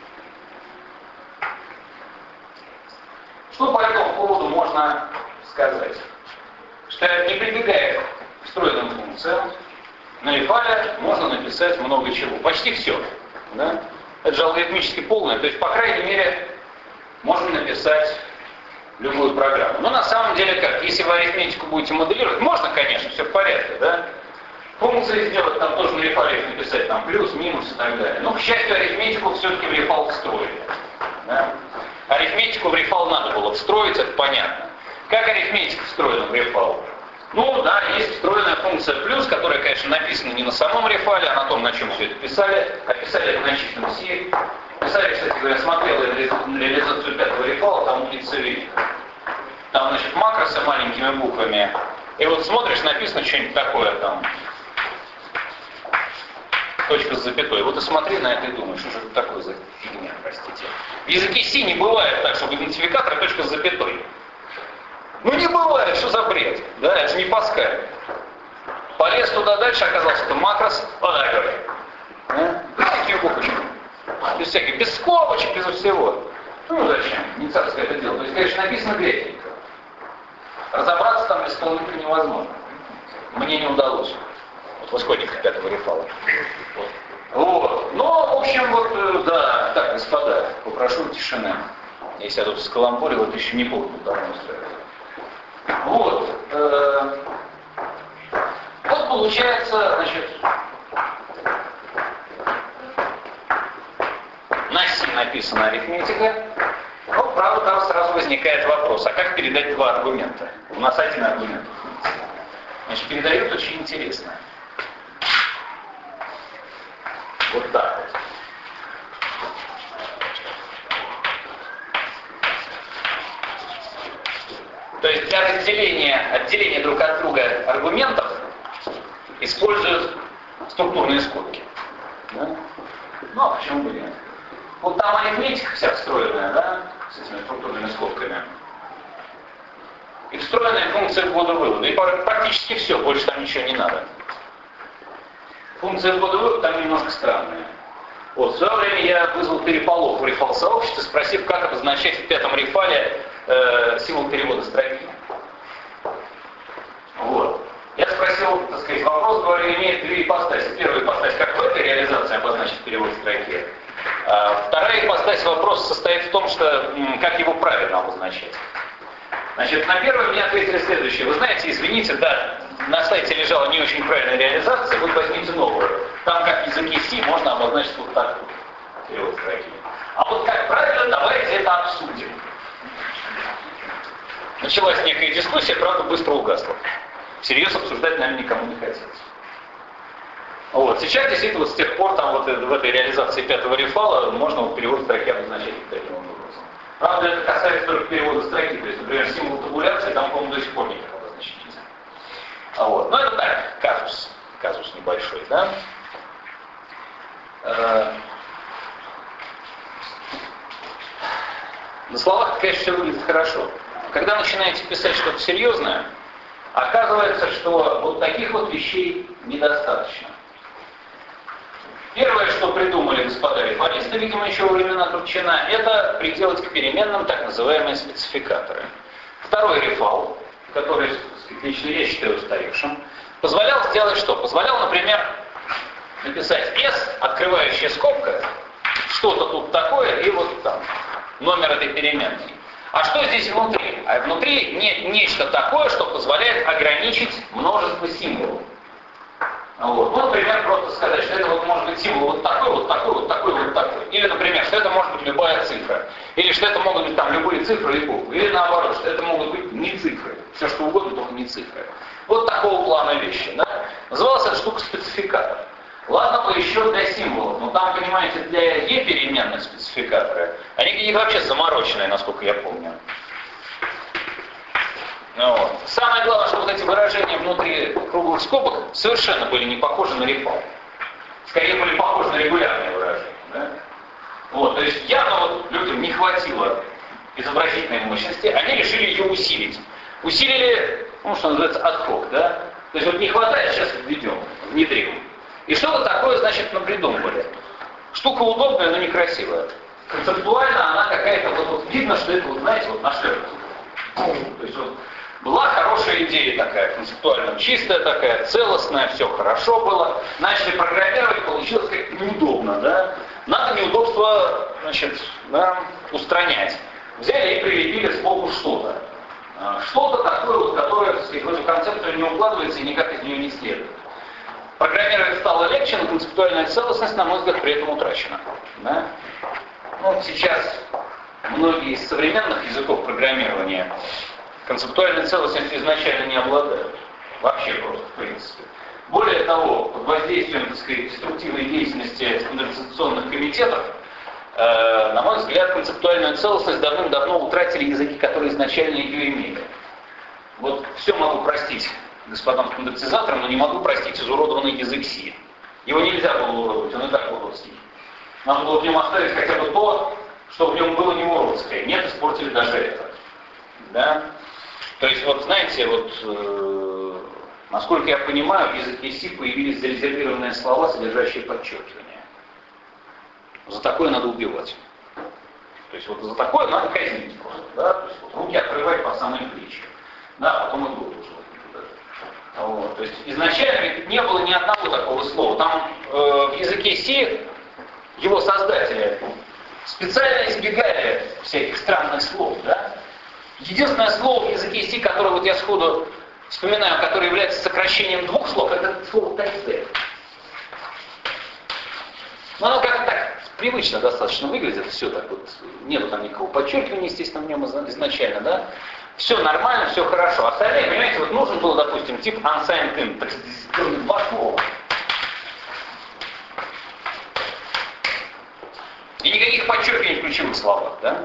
Что по этому поводу можно сказать? Что не прибегая к встроенным функциям, на рефале можно написать много чего. Почти все. Да? Это же алгоритмически полное. То есть, по крайней мере, можно написать любую программу. Но на самом деле как? Если вы арифметику будете моделировать, можно, конечно, все в порядке, да? Функции сделать, там тоже на рефале их написать, там плюс, минус и так далее. Но, к счастью, арифметику все-таки в рефал встроили. Да? Арифметику в рефал надо было встроить, это понятно. Как арифметика встроена в рефал? Ну да, есть встроенная функция плюс, которая, конечно, написана не на самом рефале, а на том, на чем все это писали. Описали это на чистом C. Писали, кстати говоря, смотрел реализацию пятого рефала, там убийца видит. Там, значит, макросы маленькими буквами. И вот смотришь, написано что-нибудь такое там. Точка с запятой. Вот и смотри на это и думаешь, что же это такое за фигня, простите. В языке C не бывает так, чтобы идентификатор точка с запятой. Ну не бывает, что за бред? Да, это же не Паскаль. Полез туда дальше, оказался это макрос, такие буквочки. Без всяких, без скобочек, без всего. Ну зачем? Не царское это дело. То есть, конечно, написано грязненько. Разобраться там без половинки невозможно. Мне не удалось. Вот в исходниках пятого рефала. Вот. Ну, в общем, вот, да, так, господа, попрошу тишины. Если я тут скаламбурил, это еще не повод давно устраивать. Вот. Вот получается, значит, на C написана арифметика. Ну, правда, там сразу возникает вопрос, а как передать два аргумента? У нас один аргумент. Значит, передают очень интересно. Вот так вот. То есть для отделения друг от друга аргументов используют структурные скобки. Да? Ну, а почему бы нет? Вот там арифметика вся встроенная, да, с этими структурными скобками. И встроенная функция ввода-вывода. И практически все, больше там ничего не надо. Функция ввода-вывода там немножко странная. Вот, в свое время я вызвал переполох в рефал-сообществе, спросив, как обозначать в пятом рефале символ перевода строки. Вот. Я спросил, так сказать, вопрос, говорю, имеет две ипостаси. Первая ипостась, как в этой реализации обозначить перевод строки. Вторая ипостась вопроса состоит в том, что как его правильно обозначать. Значит, на первое мне ответили следующее. Вы знаете, извините, да, на сайте лежала не очень правильная реализация, вы возьмите новую. Там, как в языке C, можно обозначить вот так вот перевод строки. А вот как правильно, давайте это обсудим. Началась некая дискуссия, правда, быстро угасла. Всерьез обсуждать, наверное, никому не хотелось. Вот. Сейчас действительно с тех пор там вот в этой реализации пятого рефала можно вот перевод строки обозначать таким образом. Правда, это касается только перевода строки. То есть, например, символ табуляции там, по-моему, до сих пор никак обозначить нельзя. Вот. Но это так, казус небольшой, да? На словах, конечно, все выглядит хорошо. Когда начинаете писать что-то серьезное, оказывается, что вот таких вот вещей недостаточно. Первое, что придумали господа рефалисты, видимо, еще во времена Турчина, это приделать к переменным так называемые спецификаторы. Второй рефал, который, лично я считаю устаревшим, позволял сделать что? Позволял, например, написать S, открывающая скобка, что-то тут такое, и вот там номер этой переменной. А что здесь внутри? А внутри нечто такое, что позволяет ограничить множество символов. Вот. Ну, например, просто сказать, что это вот может быть символ вот такой, вот такой, вот такой, вот такой. Или, например, что это может быть любая цифра. Или что это могут быть там любые цифры и буквы. Или наоборот, что это могут быть не цифры. Все что угодно, только не цифры. Вот такого плана вещи. Да? Называлась эта штука спецификатор. Ладно бы еще для символов, но там, понимаете, для E переменных спецификаторы, они какие-то вообще замороченные, насколько я помню. Вот. Самое главное, что вот эти выражения внутри круглых скобок совершенно были не похожи на рефал. Скорее были похожи на регулярные выражения. Да? Вот. То есть явно вот людям не хватило изобразительной мощности, они решили ее усилить. Усилили, ну, что называется, ad hoc, да? То есть вот не хватает, сейчас введем, внедрим. И что-то такое, значит, напридумывали. Штука удобная, но некрасивая. Концептуально она какая-то, вот видно, что это, вот, знаете, вот на шлепке. То есть вот была хорошая идея такая, концептуально чистая такая, целостная, все хорошо было. Начали программировать, получилось как-то неудобно, да? Надо неудобство, значит, да, устранять. Взяли и прилепили сбоку что-то. Что-то такое, вот, которое, так сказать, в эту концепцию не укладывается и никак из нее не следует. Программировать стало легче, но концептуальная целостность, на мой взгляд, при этом утрачена. Да? Ну, сейчас многие из современных языков программирования концептуальной целостностью изначально не обладают. Вообще просто, в принципе. Более того, под воздействием, так сказать, деструктивной деятельности стандартизационных комитетов, на мой взгляд, концептуальную целостность давным-давно утратили языки, которые изначально ее имели. Вот все могу простить господам стандартизаторам, но не могу простить изуродованный язык C. Его нельзя было уродовать, он и так уродский. Надо было в нем оставить хотя бы то, что в нем было не уродское. Нет, испортили даже это. Да? То есть, вот знаете, вот насколько я понимаю, в языке C появились зарезервированные слова, содержащие подчеркивание. За такое надо убивать. То есть вот за такое надо казнить просто. Да? То есть, вот, руки открывать по самые плечи. Да, потом и голову желать. Вот. То есть изначально ведь не было ни одного такого слова. Там в языке C его создатели специально избегали всяких странных слов. Да? Единственное слово в языке C, которое вот я сходу вспоминаю, которое является сокращением двух слов, это слово typeset. Но оно как-то так привычно достаточно выглядит, все так вот, нету там никакого подчеркивания, естественно, в нем изначально, да. Все нормально, все хорошо. Остальные, понимаете, вот нужен был, допустим, тип unsigned int, так сказать, два слова. И никаких подчеркиваний в ключевых словах, да.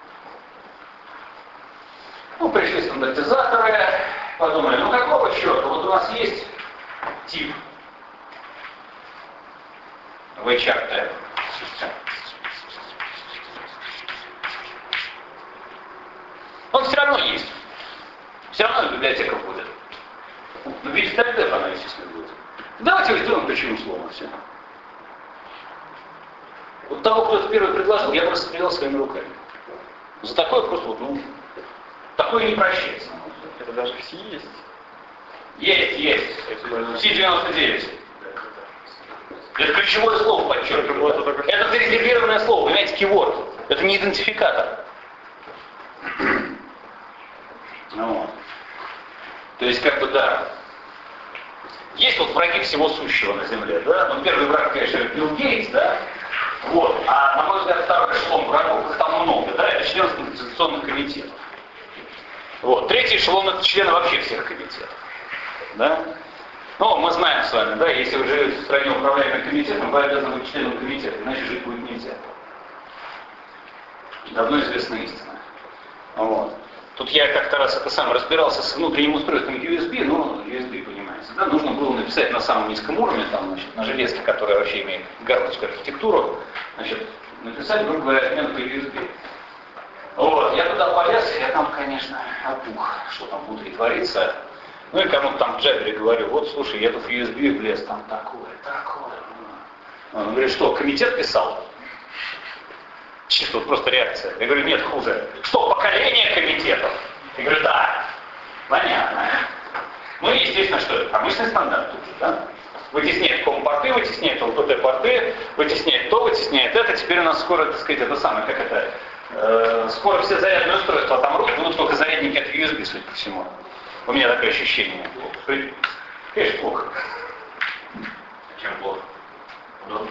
Ну, пришли стандартизаторы, подумали, ну какого черта, вот у нас есть тип VHR. Он все равно есть. Все равно в библиотеках будет. Но ведь тогда она, естественно, будет. Давайте его сделаем ключевым словом. Все. Вот того, кто это первый предложил, я просто стрелял своими руками. За такое просто вот, ну, такое не прощается. Это даже в C есть? Есть. C99. Это ключевое слово, подчеркиваю. Это зарезервированное слово, понимаете, keyword. Это не идентификатор. Ну, вот. То есть, как бы, да. Есть вот враги всего сущего на Земле, да? Ну, первый враг, конечно, Билл Гейтс, да? Вот. А, на мой взгляд, второй эшелон врагов, их там много, да? Это члены стандартизационных комитетов. Вот. Третий эшелон — это члены вообще всех комитетов. Да? Ну, мы знаем с вами, да, если вы живете в стране, управляемой комитетом, вы обязаны быть членом комитета, иначе жить будет нельзя. Давно известная истина. Вот. Тут я как-то раз разбирался с внутренним устройством USB, ну, USB, понимаете, да, нужно было написать на самом низком уровне, там, значит, на железке, которая вообще имеет гарвардскую архитектуру, значит, написать, грубо говоря, отменку USB. Вот, я туда полез, я там, конечно, опух, что там внутри творится. Ну и кому-то там в джабере говорю, вот, слушай, я тут в USB влез, там такое. Он говорит, что, комитет писал? Чисто вот просто реакция. Я говорю, нет, хуже. Что, поколение комитетов? Я говорю, да. Понятно. Ну и естественно, что это? Обычный стандарт тут же, да? Вытесняет ком-порты, вытесняет ЛТТ-порты, вытесняет то, вытесняет это. Теперь у нас скоро, так сказать, это самое, как это, скоро все зарядные устройства отомрут, будут только зарядники от USB, судя по всему. У меня такое ощущение. Конечно, плохо. Чем плохо? Удобно.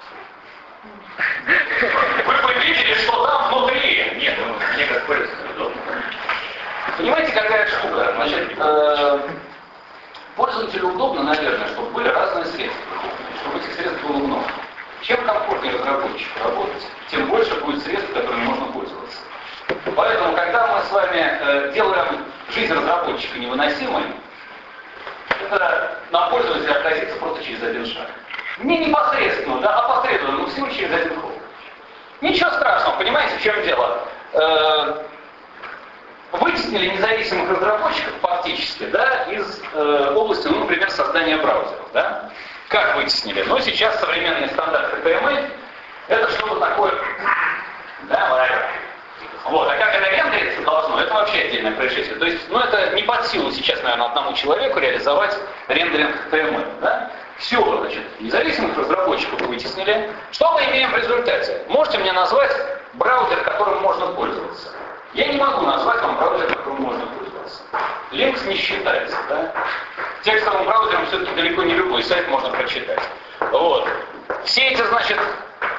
Вы бы видели, что там внутри. Нет, мне как пользователь удобно. Понимаете, какая штука? Значит, пользователю удобно, наверное, чтобы были разные средства, чтобы этих средств было много. Чем комфортнее разработчику работать, тем больше будет средств, которыми можно пользоваться. Поэтому, когда мы с вами делаем жизнь разработчика невыносимой, это на пользователя отразится просто через один шаг. Не непосредственно, да, а посредственно, но всего через один ход. Ничего страшного, понимаете, в чем дело? Вытеснили независимых разработчиков фактически, да, из области, ну, например, создания браузеров, да. Как вытеснили? Ну, сейчас современный стандарт HTML это что-то такое, да, вот, а как это рендериться должно, это вообще отдельное происшествие. То есть, ну, это не под силу сейчас, наверное, одному человеку реализовать рендеринг HTML, да. Все, значит, независимых разработчиков вытеснили. Что мы имеем в результате? Можете мне назвать браузер, которым можно пользоваться? Я не могу назвать вам браузер, которым можно пользоваться. Linux не считается, да? Текстовым браузером все-таки далеко не любой сайт можно прочитать. Вот. Все эти, значит,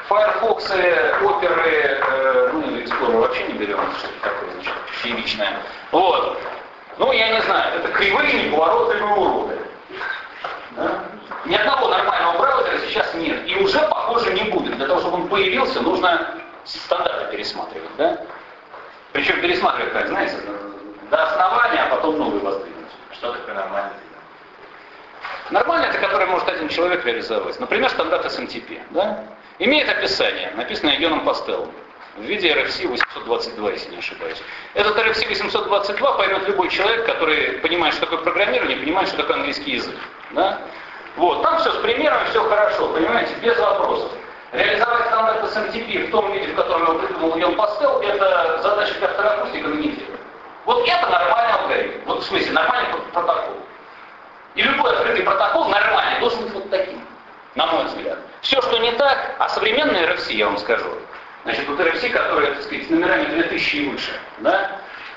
Firefox, оперы, ну, Explorer вообще не берем, что-то такое, значит, фееричное. Вот. Ну, я не знаю, это кривые, неповоротливые уроды. Да? Ни одного нормального браузера сейчас нет. И уже, похоже, не будет. Для того, чтобы он появился, нужно стандарты пересматривать. Да? Причем пересматривать, как, знаете, до основания, а потом новый воздвигнуть. Что такое нормальный? Нормальный — это который может один человек реализовать. Например, стандарт SMTP. Да? Имеет описание, написанное Йоном Пастеллом, в виде RFC 822, если не ошибаюсь. Этот RFC 822 поймет любой человек, который понимает, что такое программирование, понимает, что такое английский язык. Да? Вот, там все с примером, все хорошо, понимаете, без вопросов. Реализовать стандарт SMTP в том виде, в котором его придумал Йон Пастелл, это задача для второкурсника на неделю. Вот это нормальный алгоритм. Вот в смысле, нормальный протокол. И любой открытый протокол нормальный должен быть вот таким, на мой взгляд. Все, что не так, а современные RFC, я вам скажу, значит, вот RFC, которые, так сказать, с номерами 2000 и выше, да,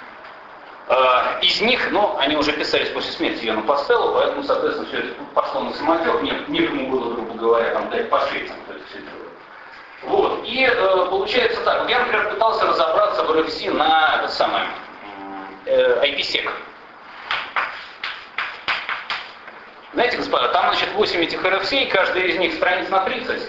из них, ну, они уже писались после смерти Йона Пастелла, поэтому, соответственно, все это пошло на самотек, некому было, грубо говоря, там дать по шейцам это все дело. Вот, и получается так, вот я, например, пытался разобраться в RFC на, это самое, IPsec. Знаете, господа, там, значит, 8 этих RFC, каждая из них страниц на 30.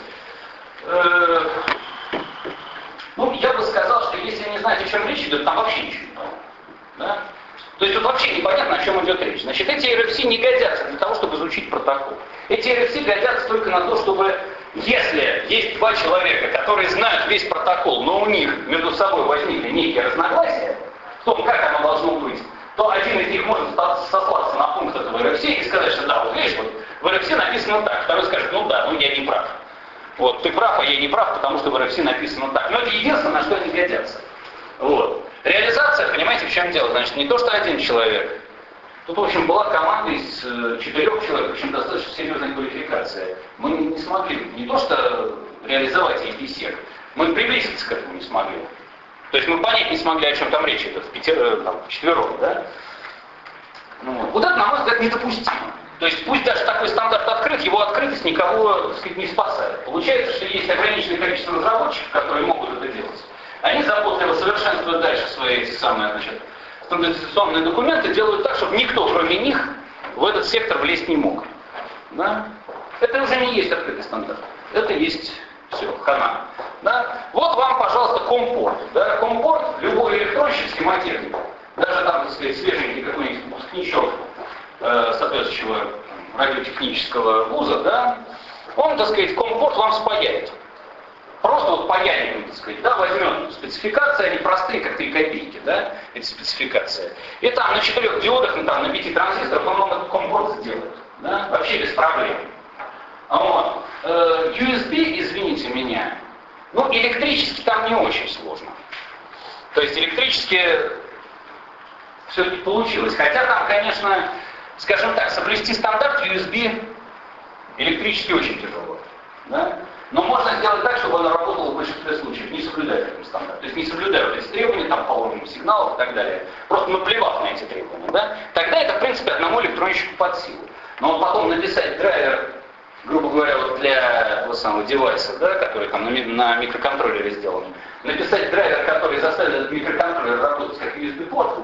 Ну, я бы сказал, что если не знать, о чем речь идет, там вообще ничего не понятно. Да? То есть тут вообще непонятно, о чем идет речь. Значит, эти RFC не годятся для того, чтобы изучить протокол. Эти RFC годятся только на то, чтобы, если есть два человека, которые знают весь протокол, но у них между собой возникли некие разногласия в том, как оно должно быть, то один из них может сослаться на пункт этого RFC и сказать, что да, вот видишь, вот в RFC написано так. Второй скажет, ну да, ну я не прав. Вот, ты прав, а я не прав, потому что в RFC написано так. Но это единственное, на что они годятся. Вот. Реализация, понимаете, в чем дело? Значит, не то, что один человек. Тут, в общем, была команда из 4 человек, в общем, достаточно серьезная квалификация. Мы не смогли не то, что реализовать IPsec, мы приблизиться к этому не смогли. То есть мы понять не смогли, о чем там речь идет, вчетвером, да? Ну, вот это, на мой взгляд, недопустимо. То есть пусть даже такой стандарт открыт, его открытость никого, так сказать, не спасает. Получается, что есть ограниченное количество разработчиков, которые могут это делать. Они заботливо совершенствуют дальше свои эти самые, значит, стандартизационные документы, делают так, чтобы никто, кроме них, в этот сектор влезть не мог. Да? Это уже не есть открытый стандарт. Это есть все, хана. Да? Вот вам, пожалуйста, компорт. Да? Компорт, любой электронщик, схемотехник, даже там, так сказать, свеженький какой-нибудь выпускничок соответствующего радиотехнического вуза, да, он, так сказать, компорт вам спаяет. Просто вот паяльник, так сказать, да, возьмет спецификации, они простые, как 3 копейки, да, эти спецификации. И там на 4 диодах, там, на 5 транзисторах он вам этот компорт сделает, да, вообще без проблем. Вот. USB, извините меня, ну, электрически там не очень сложно. То есть электрически все-таки получилось. Хотя там, конечно, скажем так, соблюсти стандарт USB электрически очень тяжело. Да? Но можно сделать так, чтобы он работал в большинстве случаев, не соблюдая этот стандарт. То есть не соблюдая вот эти требования, там, положенных сигналов и так далее. Просто наплевав на эти требования. Да? Тогда это, в принципе, одному электронщику под силу. Но вот потом написать драйвер, грубо говоря, вот для этого самого девайса, да, который там на микроконтроллере сделан, написать драйвер, который заставит этот микроконтроллер работать как USB-порт,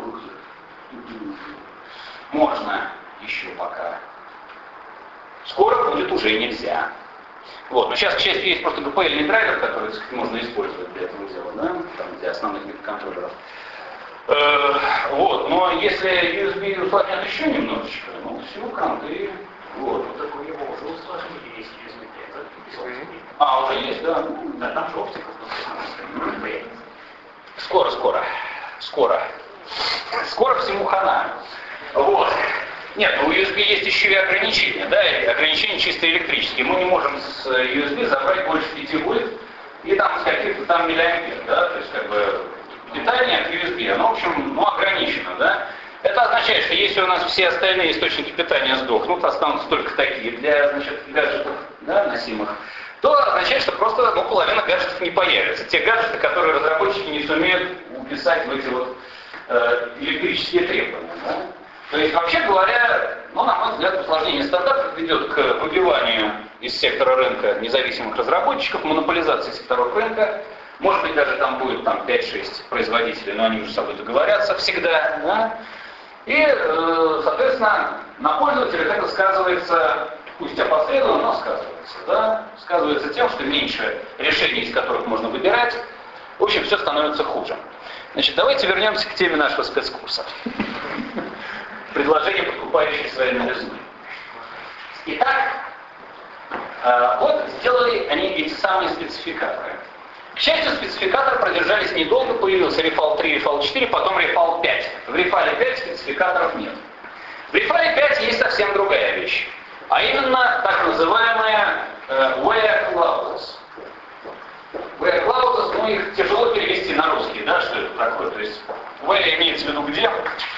можно еще пока. Скоро будет уже нельзя. Вот. Но сейчас, к счастью, есть просто GPL-ный драйвер, который, так сказать, можно использовать для этого дела, да? Там, для основных микроконтроллеров. Вот. Но если USB усложнят еще немножечко, ну все, кранты. Вот. Вот такой его уже усложнили, есть USB. А, уже есть, да? Да, там же оптика. Скоро всему хана. Вот. Нет, у USB есть еще и ограничения, да, и ограничения чисто электрические. Мы не можем с USB забрать больше 5 вольт и там с каких-то там миллиампер, да, то есть как бы питание от USB, оно, в общем, ну, ограничено, да. Это означает, что если у нас все остальные источники питания сдохнут, останутся только такие для, значит, гаджетов, да, носимых, то означает, что просто, ну, половина гаджетов не появится. Те гаджеты, которые разработчики не сумеют уписать в эти вот электрические требования, да. То есть, вообще говоря, но, на мой взгляд, усложнение стандартов ведет к выбиванию из сектора рынка независимых разработчиков, монополизации секторов рынка. Может быть, даже там будет 5-6 производителей, но они между собой договорятся всегда. Да? И, соответственно, на пользователях это сказывается, пусть опосредованно, но сказывается. Да? Сказывается тем, что меньше решений, из которых можно выбирать. В общем, все становится хуже. Значит, давайте вернемся к теме нашего спецкурса. Предложение, подкупающее своей новизной. Итак, вот сделали они эти самые спецификаторы. К счастью, спецификаторы продержались недолго, появился REFAL 3, REFAL 4, потом REFAL 5. В REFAL 5 спецификаторов нет. В REFAL 5 есть совсем другая вещь, а именно так называемые where clauses. Where clauses, ну их тяжело перевести на русский, да, что это такое. То есть where имеется в виду где.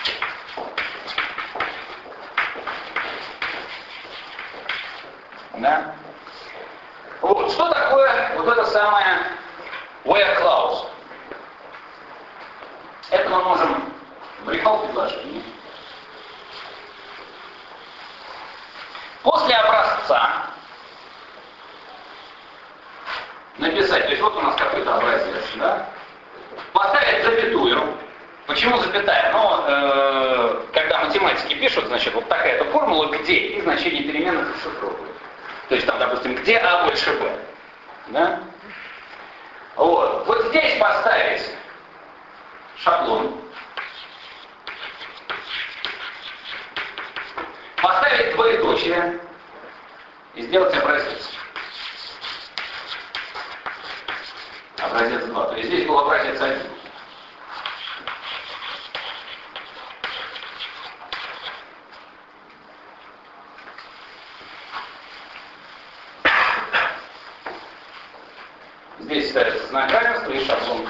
Да? Вот, что такое вот это самое where clause? Это мы можем в REFAL предложении. После образца написать, то есть вот у нас какой-то образец, да? Поставить запятую. Почему запятая? Ну, когда математики пишут, значит, вот такая-то формула, где и значение переменных расшифровывают. То есть там, допустим, где А больше Б. Да? Вот. Вот здесь поставить шаблон. Поставить двоеточие и сделать образец. Образец 2. То есть здесь был образец 1. Здесь ставится знак равенства и шаблон.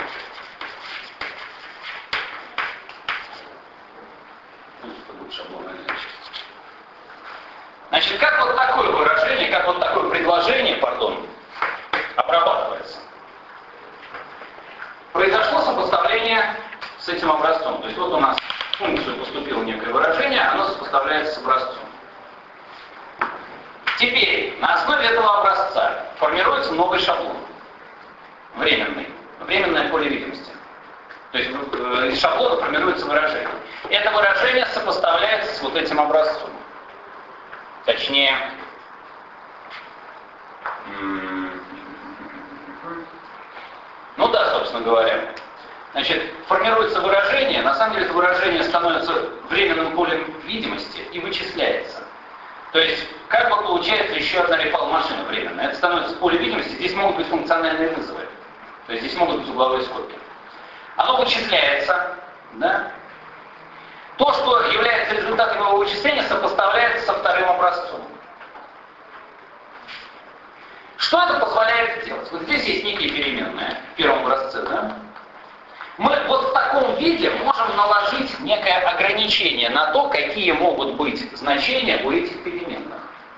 Значит, как вот такое выражение, как вот такое предложение, обрабатывается? Произошло сопоставление с этим образцом. То есть вот у нас в функцию поступило некое выражение, оно сопоставляется с образцом. Теперь на основе этого образца формируется новый шаблон. Временное поле видимости. То есть из шаблона формируется выражение. Это выражение сопоставляется с вот этим образцом. Точнее, ну да, собственно говоря. Значит, формируется выражение, на самом деле это выражение становится временным полем видимости и вычисляется. То есть, как бы получается еще одна REFAL-машина временная. Это становится поле видимости, здесь могут быть функциональные вызовы. То есть здесь могут быть угловые скобки. Оно вычисляется, да? То, что является результатом его вычисления, сопоставляется со вторым образцом. Что это позволяет сделать? Вот здесь есть некие переменные в первом образце, да? Мы вот в таком виде можем наложить некое ограничение на то, какие могут быть значения у этих переменных.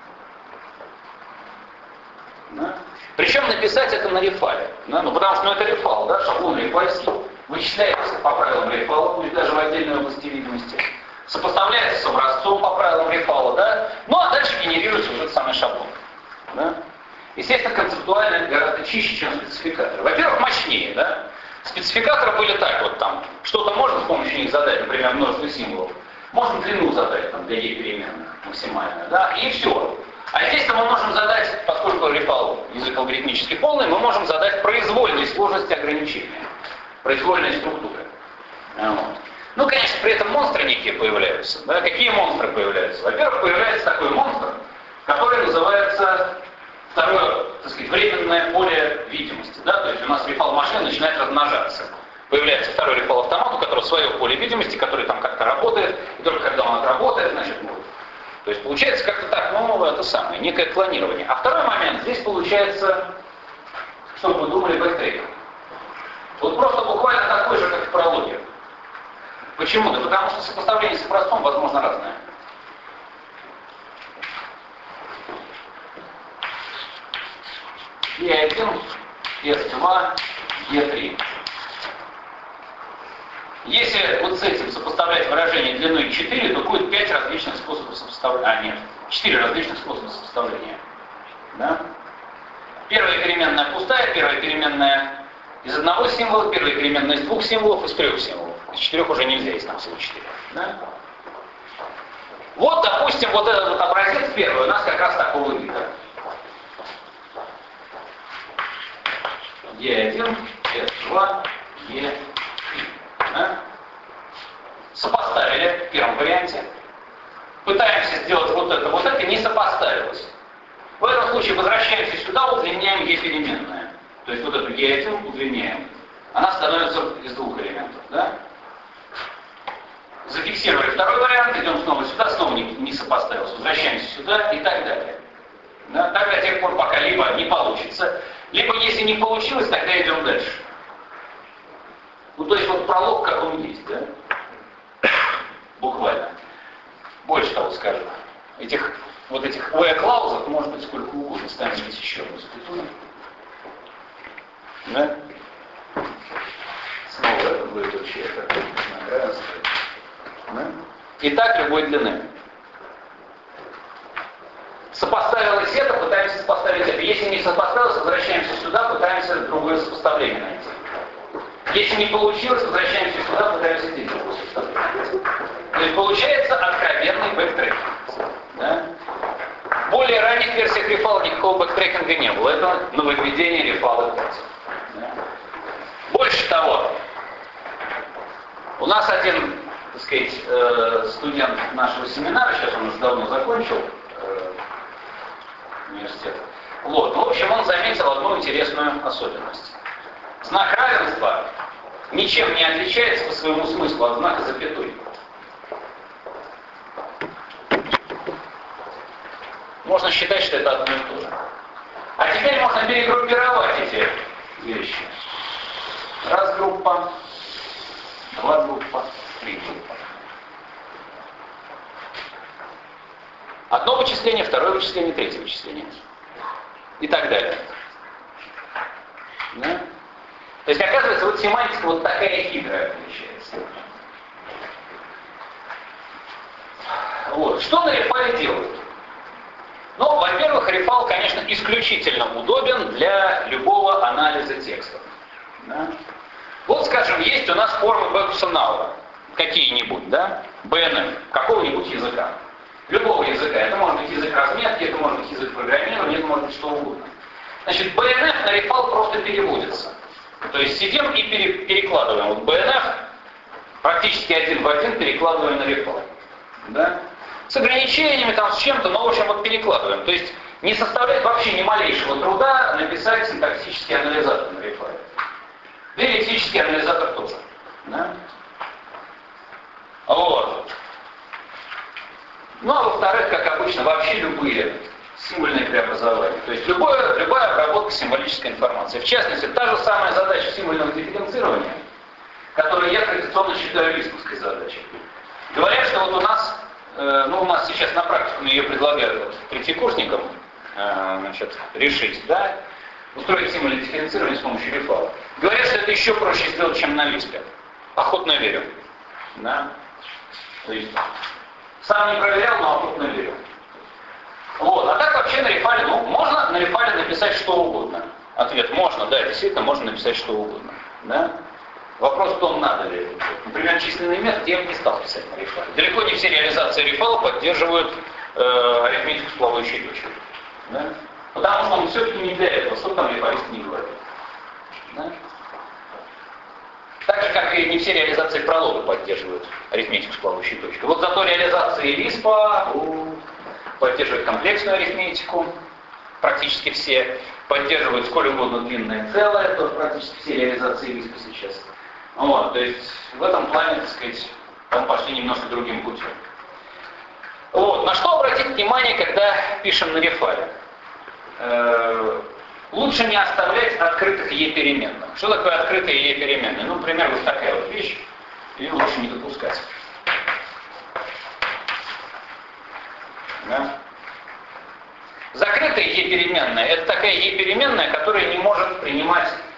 Да? Причем написать это на REFAL. Да? Ну, потому что это REFAL, да? Шаблон REFAL вычисляется по правилам REFAL, пусть даже в отдельной области видимости, сопоставляется с образцом по правилам REFAL, да? Ну а дальше генерируется уже этот самый шаблон. Да? Естественно, концептуально гораздо чище, чем спецификаторы. Во-первых, мощнее, да? Спецификаторы были так, вот там, что-то можно с помощью них задать, например, множество символов. Можно длину задать там, для E переменных максимально, да, и все. А здесь-то мы можем задать, поскольку REFAL язык алгоритмически полный, мы можем задать произвольной сложности ограничения, произвольной структуры. Вот. Ну, конечно, при этом монстры некие появляются. Да? Какие монстры появляются? Во-первых, появляется такой монстр, который называется второе, так сказать, временное поле видимости. Да? То есть у нас REFAL-машина начинает размножаться. Появляется второй REFAL-автомат, у которого свое поле видимости, который там как-то работает, и только когда он отработает, значит, будет. То есть получается как-то так, ну, это самое, некое клонирование. А второй момент, здесь получается, чтобы вы думали, бэктрекинг. Вот просто буквально такой же, как в прологе. Почему? Да потому что сопоставление с образцом возможно разное. E1, S2, E3. Если вот с этим сопоставлять выражение длиной 4, то будет 5 различных способов сопоставления. А, нет, 4 различных способа сопоставления. Да? Первая переменная пустая, первая переменная из одного символа, первая переменная из двух символов, из трех символов. Из четырех уже нельзя, если нам всего 4. Да? Вот, допустим, вот этот вот образец первый у нас как раз такого вида. Е1, С2, Е3. Да? Сопоставили в первом варианте. Пытаемся сделать вот это не сопоставилось. В этом случае возвращаемся сюда, удлиняем Е переменная. То есть вот эту Е1 удлиняем. Она становится из двух элементов. Да? Зафиксировали второй вариант, идем снова сюда, снова не сопоставилось. Возвращаемся сюда и так далее. Да? Так до тех пор, пока либо не получится, либо если не получилось, тогда идем дальше. Ну, то есть вот пролог, как он есть, да? Буквально. Больше того скажу. Этих ОЭ-клаузов может быть сколько угодно. Ставим здесь еще одну запятую. Да? Снова это будет вообще равенство. Да? И так любой длины. Сопоставилось это, пытаемся сопоставить это. Если не сопоставилось, возвращаемся сюда, пытаемся другое сопоставление найти. Если не получилось, возвращаемся сюда, пытаемся здесь другое сопоставление найти. То есть получается откровенный бэктрекинг. Да? В более ранних версиях Рефала никакого бэктрекинга не было. Это нововведение Рефала 5. Да? Больше того, у нас один, так сказать, студент нашего семинара, сейчас он уже давно закончил университет. Вот. В общем, он заметил одну интересную особенность. Знак равенства ничем не отличается по своему смыслу от знака запятой. Можно считать, что это одно и то же. А теперь можно перегруппировать эти вещи. Раз группа, два группа, три группа. Одно вычисление, второе вычисление, третье вычисление. И так далее. Да? То есть, оказывается, вот семантика вот такая хитрая получается. Вот. Что на Рефале делают? Ну, во-первых, Рефал, конечно, исключительно удобен для любого анализа текстов. Да? Вот, скажем, есть у нас формы Бекуса-Наура, какие-нибудь, да? BNF, какого-нибудь языка. Любого языка. Это может быть язык разметки, это может быть язык программирования, это может быть что угодно. Значит, BNF на Рефал просто переводится. То есть сидим и перекладываем. Вот BNF практически один в один перекладываем на Рефал. Да? С ограничениями, там, с чем-то, но, в общем, вот перекладываем. То есть не составляет вообще ни малейшего труда написать синтаксический анализатор на Рефале. Да и лексический анализатор тоже. Да? Вот. Ну, а во-вторых, как обычно, вообще любые символьные преобразования. То есть любая обработка символической информации. В частности, та же самая задача символьного дифференцирования, которую я традиционно считаю лисповской задачей. Говорят, что вот у нас сейчас на практику ее предлагают вот, третьекурсникам решить, да, устроить символьное дифференцирование с помощью Рефала. Говорят, что это еще проще сделать, чем на Лиспе. Охотно верю. Да? То есть, сам не проверял, но охотно верю. Вот. А так вообще на Рефале, можно на Рефале написать что угодно. Ответ: можно, да, действительно, можно написать что угодно. Да? Вопрос в том, надо ли это. Например, численный метод я бы не стал писать на Рефале. Далеко не все реализации Рефала поддерживают арифметику с плавающей точкой. Да? Потому что он все-таки не для этого, что там рефалист не говорит. Да? Так же, как и не все реализации пролога поддерживают арифметику с плавающей точкой. Вот зато реализации Лиспа поддерживают комплексную арифметику, практически все, поддерживают сколь угодно длинное целое, тоже практически все реализации Лиспа сейчас. Вот, то есть в этом плане, так сказать, мы пошли немножко другим путем. Вот, на что обратить внимание, когда пишем на Рефале? Лучше не оставлять открытых Е-переменных. Что такое открытые Е-переменные? Ну, например, вот такая вот вещь, ее лучше не допускать. Да? Закрытая Е-переменная — это такая Е-переменная, которая не может принимать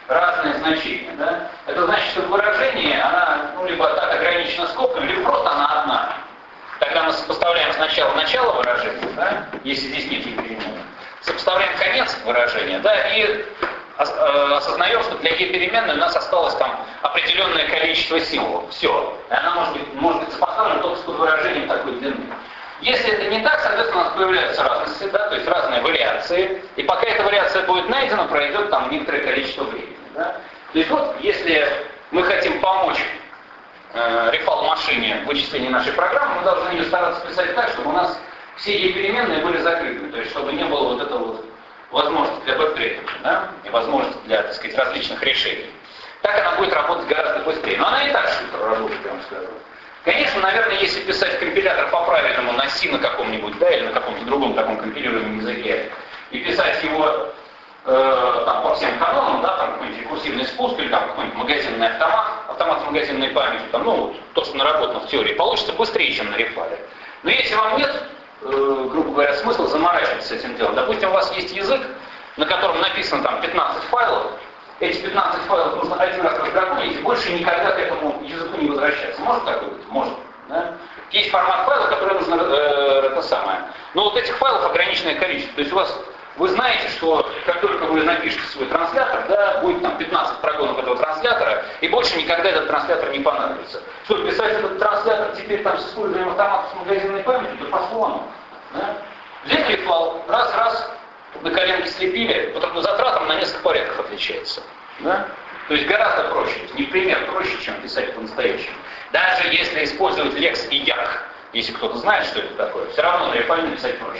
разные значения. Да? Это значит, что выражение, она либо так ограничена скобками, либо просто она одна. Тогда мы сопоставляем сначала начало выражения, да, если здесь нет переменных, сопоставляем конец выражения, да, и осознаем, что для переменной у нас осталось там определенное количество символов. Все. И она может быть сопоставлена только с выражением такой длины. Если это не так, соответственно, у нас появляются разности, да, то есть разные вариации. И пока эта вариация будет найдена, пройдет там некоторое количество времени. Да. То есть вот, если мы хотим помочь рефал-машине в вычислении нашей программы, мы должны ее стараться писать так, чтобы у нас все ее переменные были закрыты. То есть, чтобы не было вот этого вот возможности для бэктрекинга, да, и возможности для, так сказать, различных решений. Так она будет работать гораздо быстрее. Но она и так шустро работает, я вам скажу. Конечно, наверное, если писать компилятор по-правильному на C на каком-нибудь, да, или на каком-то другом таком компилируемом языке, и писать его там, по всем канонам, да, там какой-нибудь рекурсивный спуск, или там какой-нибудь магазинный автомат с магазинной памятью, там, ну, вот, то, что наработано в теории, получится быстрее, чем на рефале. Но если вам нет, грубо говоря, смысла заморачиваться с этим делом, допустим, у вас есть язык, на котором написано там 15 файлов, эти 15 файлов нужно один раз раздраконить и больше никогда к этому языку не возвращаться. Может такое быть? Может. Да? Есть формат файла, который нужно это самое. Но вот этих файлов ограниченное количество. То есть у вас, вы знаете, что как только вы напишете свой транслятор, да, будет там 15 прогонов этого транслятора, и больше никогда этот транслятор не понадобится. Что, писать этот транслятор теперь там с использованием автомата с магазинной памятью, то пошло оно. Да? Взять рефал, раз, на коленке слепили, потом затратом на несколько порядков отличается. Да? То есть гораздо проще, не в пример проще, чем писать по-настоящему. Даже если использовать лекс и як, если кто-то знает, что это такое, все равно на рефале написать проще.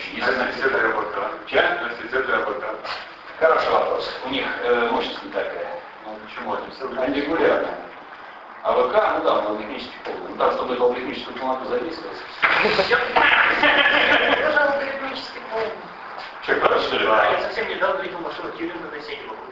Хороший вопрос. У них мощность не такая. Ну, почему? Они регулярные. А ВК, ну да, он алгоритмически полный. Ну так, чтобы эту алгоритмическую полноту задействовать. Тоже алгоритмически полный. Что, короче, что ли? Я совсем недавно видел машину Тьюринга на сети вокруг.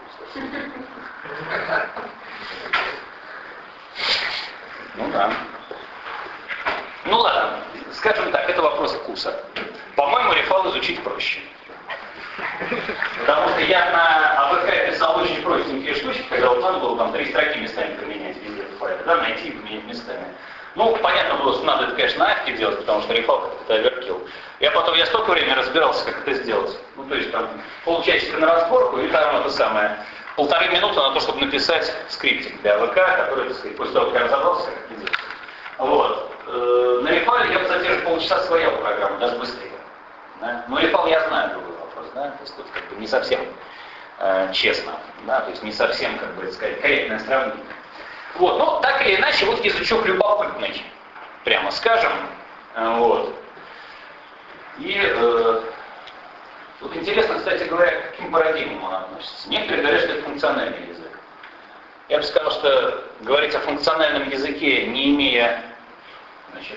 Ну да. Ну ладно, скажем так, это вопрос вкуса. По-моему, рефал изучить проще. Потому что я на АВК писал очень простенькие штучки, когда вот надо было там 3 строки местами поменять везде в файле, да, найти и поменять местами. Ну, понятно было, что надо это, конечно, на авке делать, потому что рефал как-то оверкил. Я столько времени разбирался, как это сделать. Ну, то есть там полчасика на разборку и там это самое, 1,5 минуты на то, чтобы написать скриптик для АВК, который, так сказать, после того, как я разобрался, как это делать. Вот. На рефале я бы за те же полчаса своял программу, даже быстрее. Да? Но рефал я знаю другой вопрос, да, то есть тут как бы не совсем честно, да, то есть не совсем, как бы сказать, корректное сравнение. Вот, но так или иначе, вот язычок любопытный, прямо скажем, вот. И вот интересно, кстати говоря, к каким парадигмам он относится. Некоторые говорят, что это функциональный язык. Я бы сказал, что говорить о функциональном языке, не имея, значит,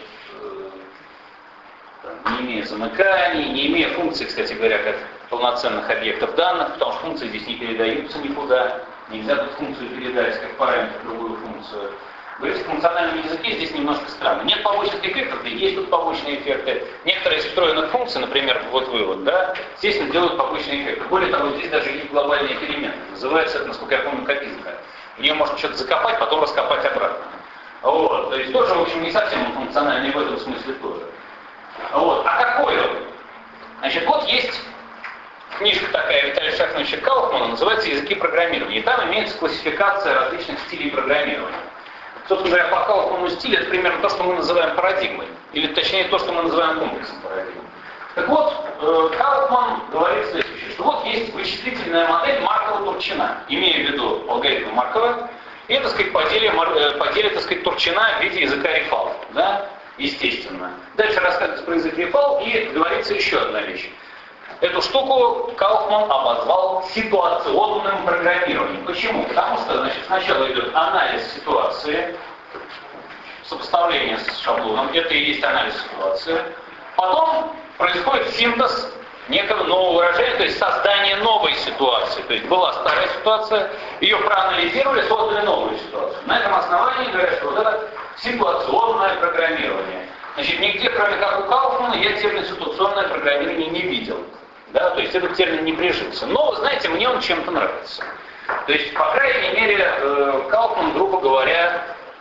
не имея замыканий, не имея функций, кстати говоря, как полноценных объектов данных, потому что функции здесь не передаются никуда, нельзя тут функцию передать как параметр другую функцию. Говорить о функциональном языке здесь немножко странно. Нет побочных эффектов, да есть тут побочные эффекты. Некоторые из встроенных функций, например, вот вывод, да, естественно, делают побочные эффекты. Более того, здесь даже есть глобальные перемены. Называется это, насколько я помню, копилка. В нее можно что-то закопать, потом раскопать обратно. Вот. То есть тоже, в общем, не совсем функциональный в этом смысле тоже. Вот. А какой он? Значит, вот есть книжка такая Виталия Шахновича Кауфмана, называется «Языки программирования». И там имеется классификация различных стилей программирования. Собственно говоря, по Кауфману стиль это примерно то, что мы называем парадигмой. Или точнее то, что мы называем комплексом парадигм. Так вот, Кауфман говорит следующее, что вот есть вычислительная модель Маркова-Турчина, имея в виду алгоритм Маркова, и, так сказать, по деле, так сказать, Турчина в виде языка рефал, да, естественно. Дальше рассказывается про язык рефал, и говорится еще одна вещь. Эту штуку Кауфман обозвал ситуационным программированием. Почему? Потому что, значит, сначала идет анализ ситуации, сопоставление с шаблоном, это и есть анализ ситуации. Потом происходит синтез некого нового выражения, то есть создание новой ситуации. То есть была старая ситуация, ее проанализировали, создали новую ситуацию. На этом основании говорят, что вот это ситуационное программирование. Значит, нигде, кроме как у Кауфмана, я термин ситуационное программирование не видел. Да, то есть этот термин не прижился. Но, знаете, мне он чем-то нравится. То есть, по крайней мере, Кауфман, грубо говоря,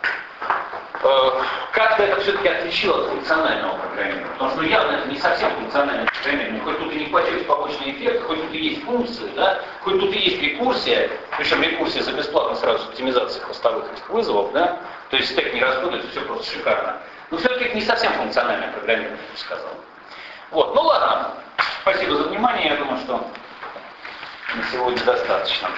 как-то это все-таки отличило от функционального программирования. Потому что явно это не совсем функциональное программирование. Хоть тут и не хватились побочные эффекты, хоть тут и есть функции, да, хоть тут и есть рекурсия, причем рекурсия за бесплатно сразу с оптимизацией хвостовых этих вызовов, да, то есть стек не расходуется, все просто шикарно. Но все-таки это не совсем функциональное программирование, я бы сказал. Вот, ну ладно. Спасибо за внимание. Я думаю, что на сегодня достаточно.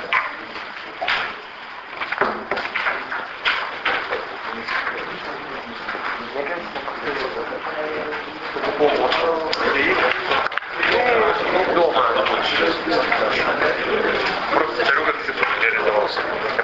Просто дорога цифр реализовался.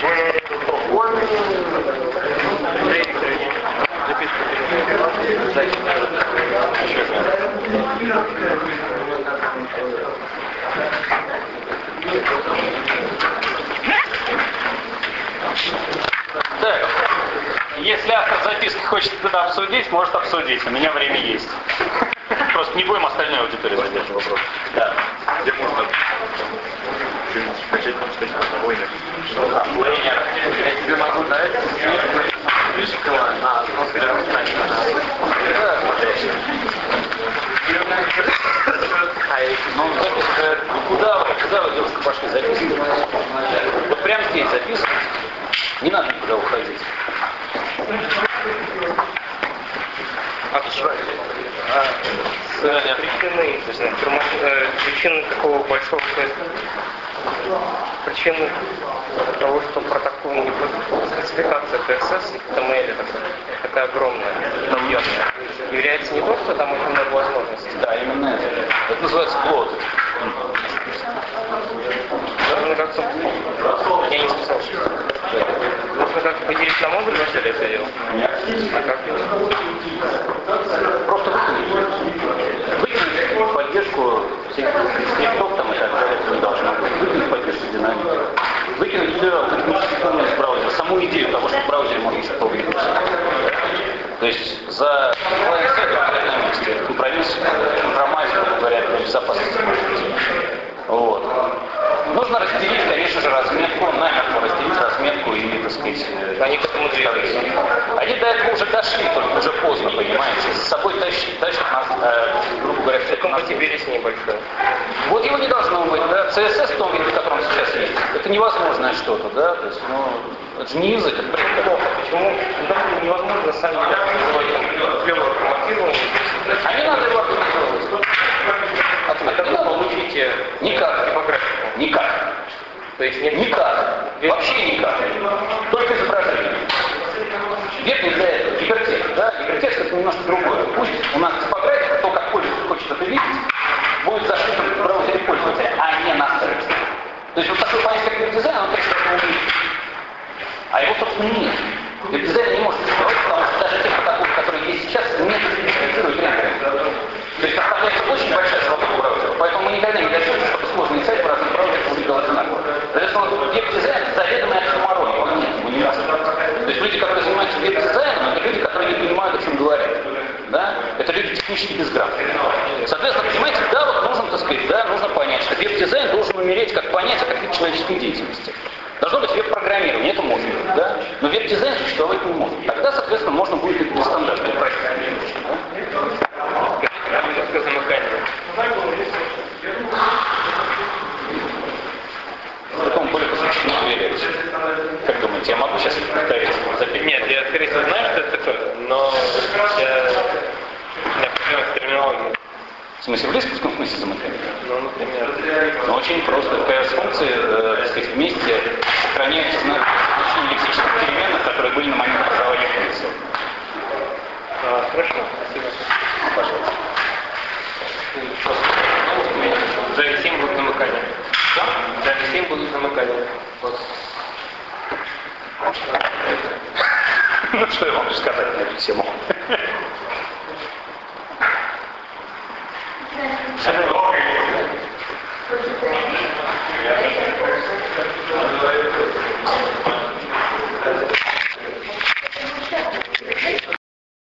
Так, если автор записки хочет это обсудить, может обсудить. У меня время есть. Просто не будем остальной аудитории задать вопрос. Да. Где можно скачать, там статью войны? Я тебе могу дать Плюсикова на первом странице. Ну, записка, куда вы, девушка, пошли записывать? Вот прямо здесь записывать. Не надо никуда уходить. Причины такого большого причины того, что протокол не будет спецификация PSS и HTML такая огромная, является не то, что там очень много возможностей. Да, именно это. Это называется плод. Нужно как-то... Я не сказал, что... Нужно как-то поделить на модуль, что ли, это дело? Нет. А как? Просто выкинуть поддержку всех скриптов там и так далее, это не должно быть. Выкинуть поддержку динамики. Выкинуть все техническую из браузера. Саму идею того, что в браузере можно что-то выкинуть. То есть за компромисс, грубо говоря, для безопасности. Вот. Нужно разделить, конечно же, разметку, намеренно разделить разметку и, так сказать, они к этому двигаются. Они до этого уже дошли, только уже поздно, понимаете. За собой тащат нас, грубо говоря, все это. Компатибилити небольшой. Вот его не должно быть, да. CSS в том виде, в котором сейчас есть, это невозможное что-то, да. То есть, ну, это же не язык, это Плохо. Почему? Потому что невозможно на самом деле организовать клевое форматирование. А не надо его организовывать. А как вы получите Никак. типографику? Никак. То есть нет... Никак. Вообще никак. Только изображение. Веб не для этого. Гипертекст, да? Гипертекст это немножко другое. Пусть у нас типографика, то, как пользователь хочет это видеть, будет зашито в браузере пользователя, а не на сервисе. То есть вот такой понятие, как веб-дизайн, он, конечно, этого умеет. А его, собственно, нет. Веб-дизайн не может существовать, потому что даже те протоколы, которые есть сейчас, не специфицируют рендеринг. То есть оставляется очень большая свобода браузера. Поэтому мы никогда не добьемся, чтобы сложный сайт в разных браузерах выглядел одинаково. Соответственно, веб-дизайн заведомый оксюморон, его нет, его не может. То есть люди, которые занимаются веб-дизайном, это люди, которые не понимают, о чем говорят. Да? Это люди технически безграмотные. Соответственно, понимаете, да, вот нужно, так сказать, да, нужно понять, что веб-дизайн должен умереть как понятие, как вид человеческой деятельности. Должно быть веб-программирование, это может быть, да? Но веб-дизайн существовать не может. Тогда, соответственно, можно будет и нестандартные проекты. Немножко замыкание. Потом более посвященно проверяете. Как думаете, я могу сейчас повторить? Нет, я, скорее всего, знаю, что это такое, но я проблема с терминологией. В смысле, в лексическом смысле замыкания? Ну, например. Но очень просто. PS-функции, так сказать, вместе сохраняются на лексических переменных, которые были на момент образования функции. Хорошо, спасибо. Пожалуйста. Java 7 будут замыкания. Что? Java 7 будут замыкания. Ну, что я могу сказать на эту тему? Да.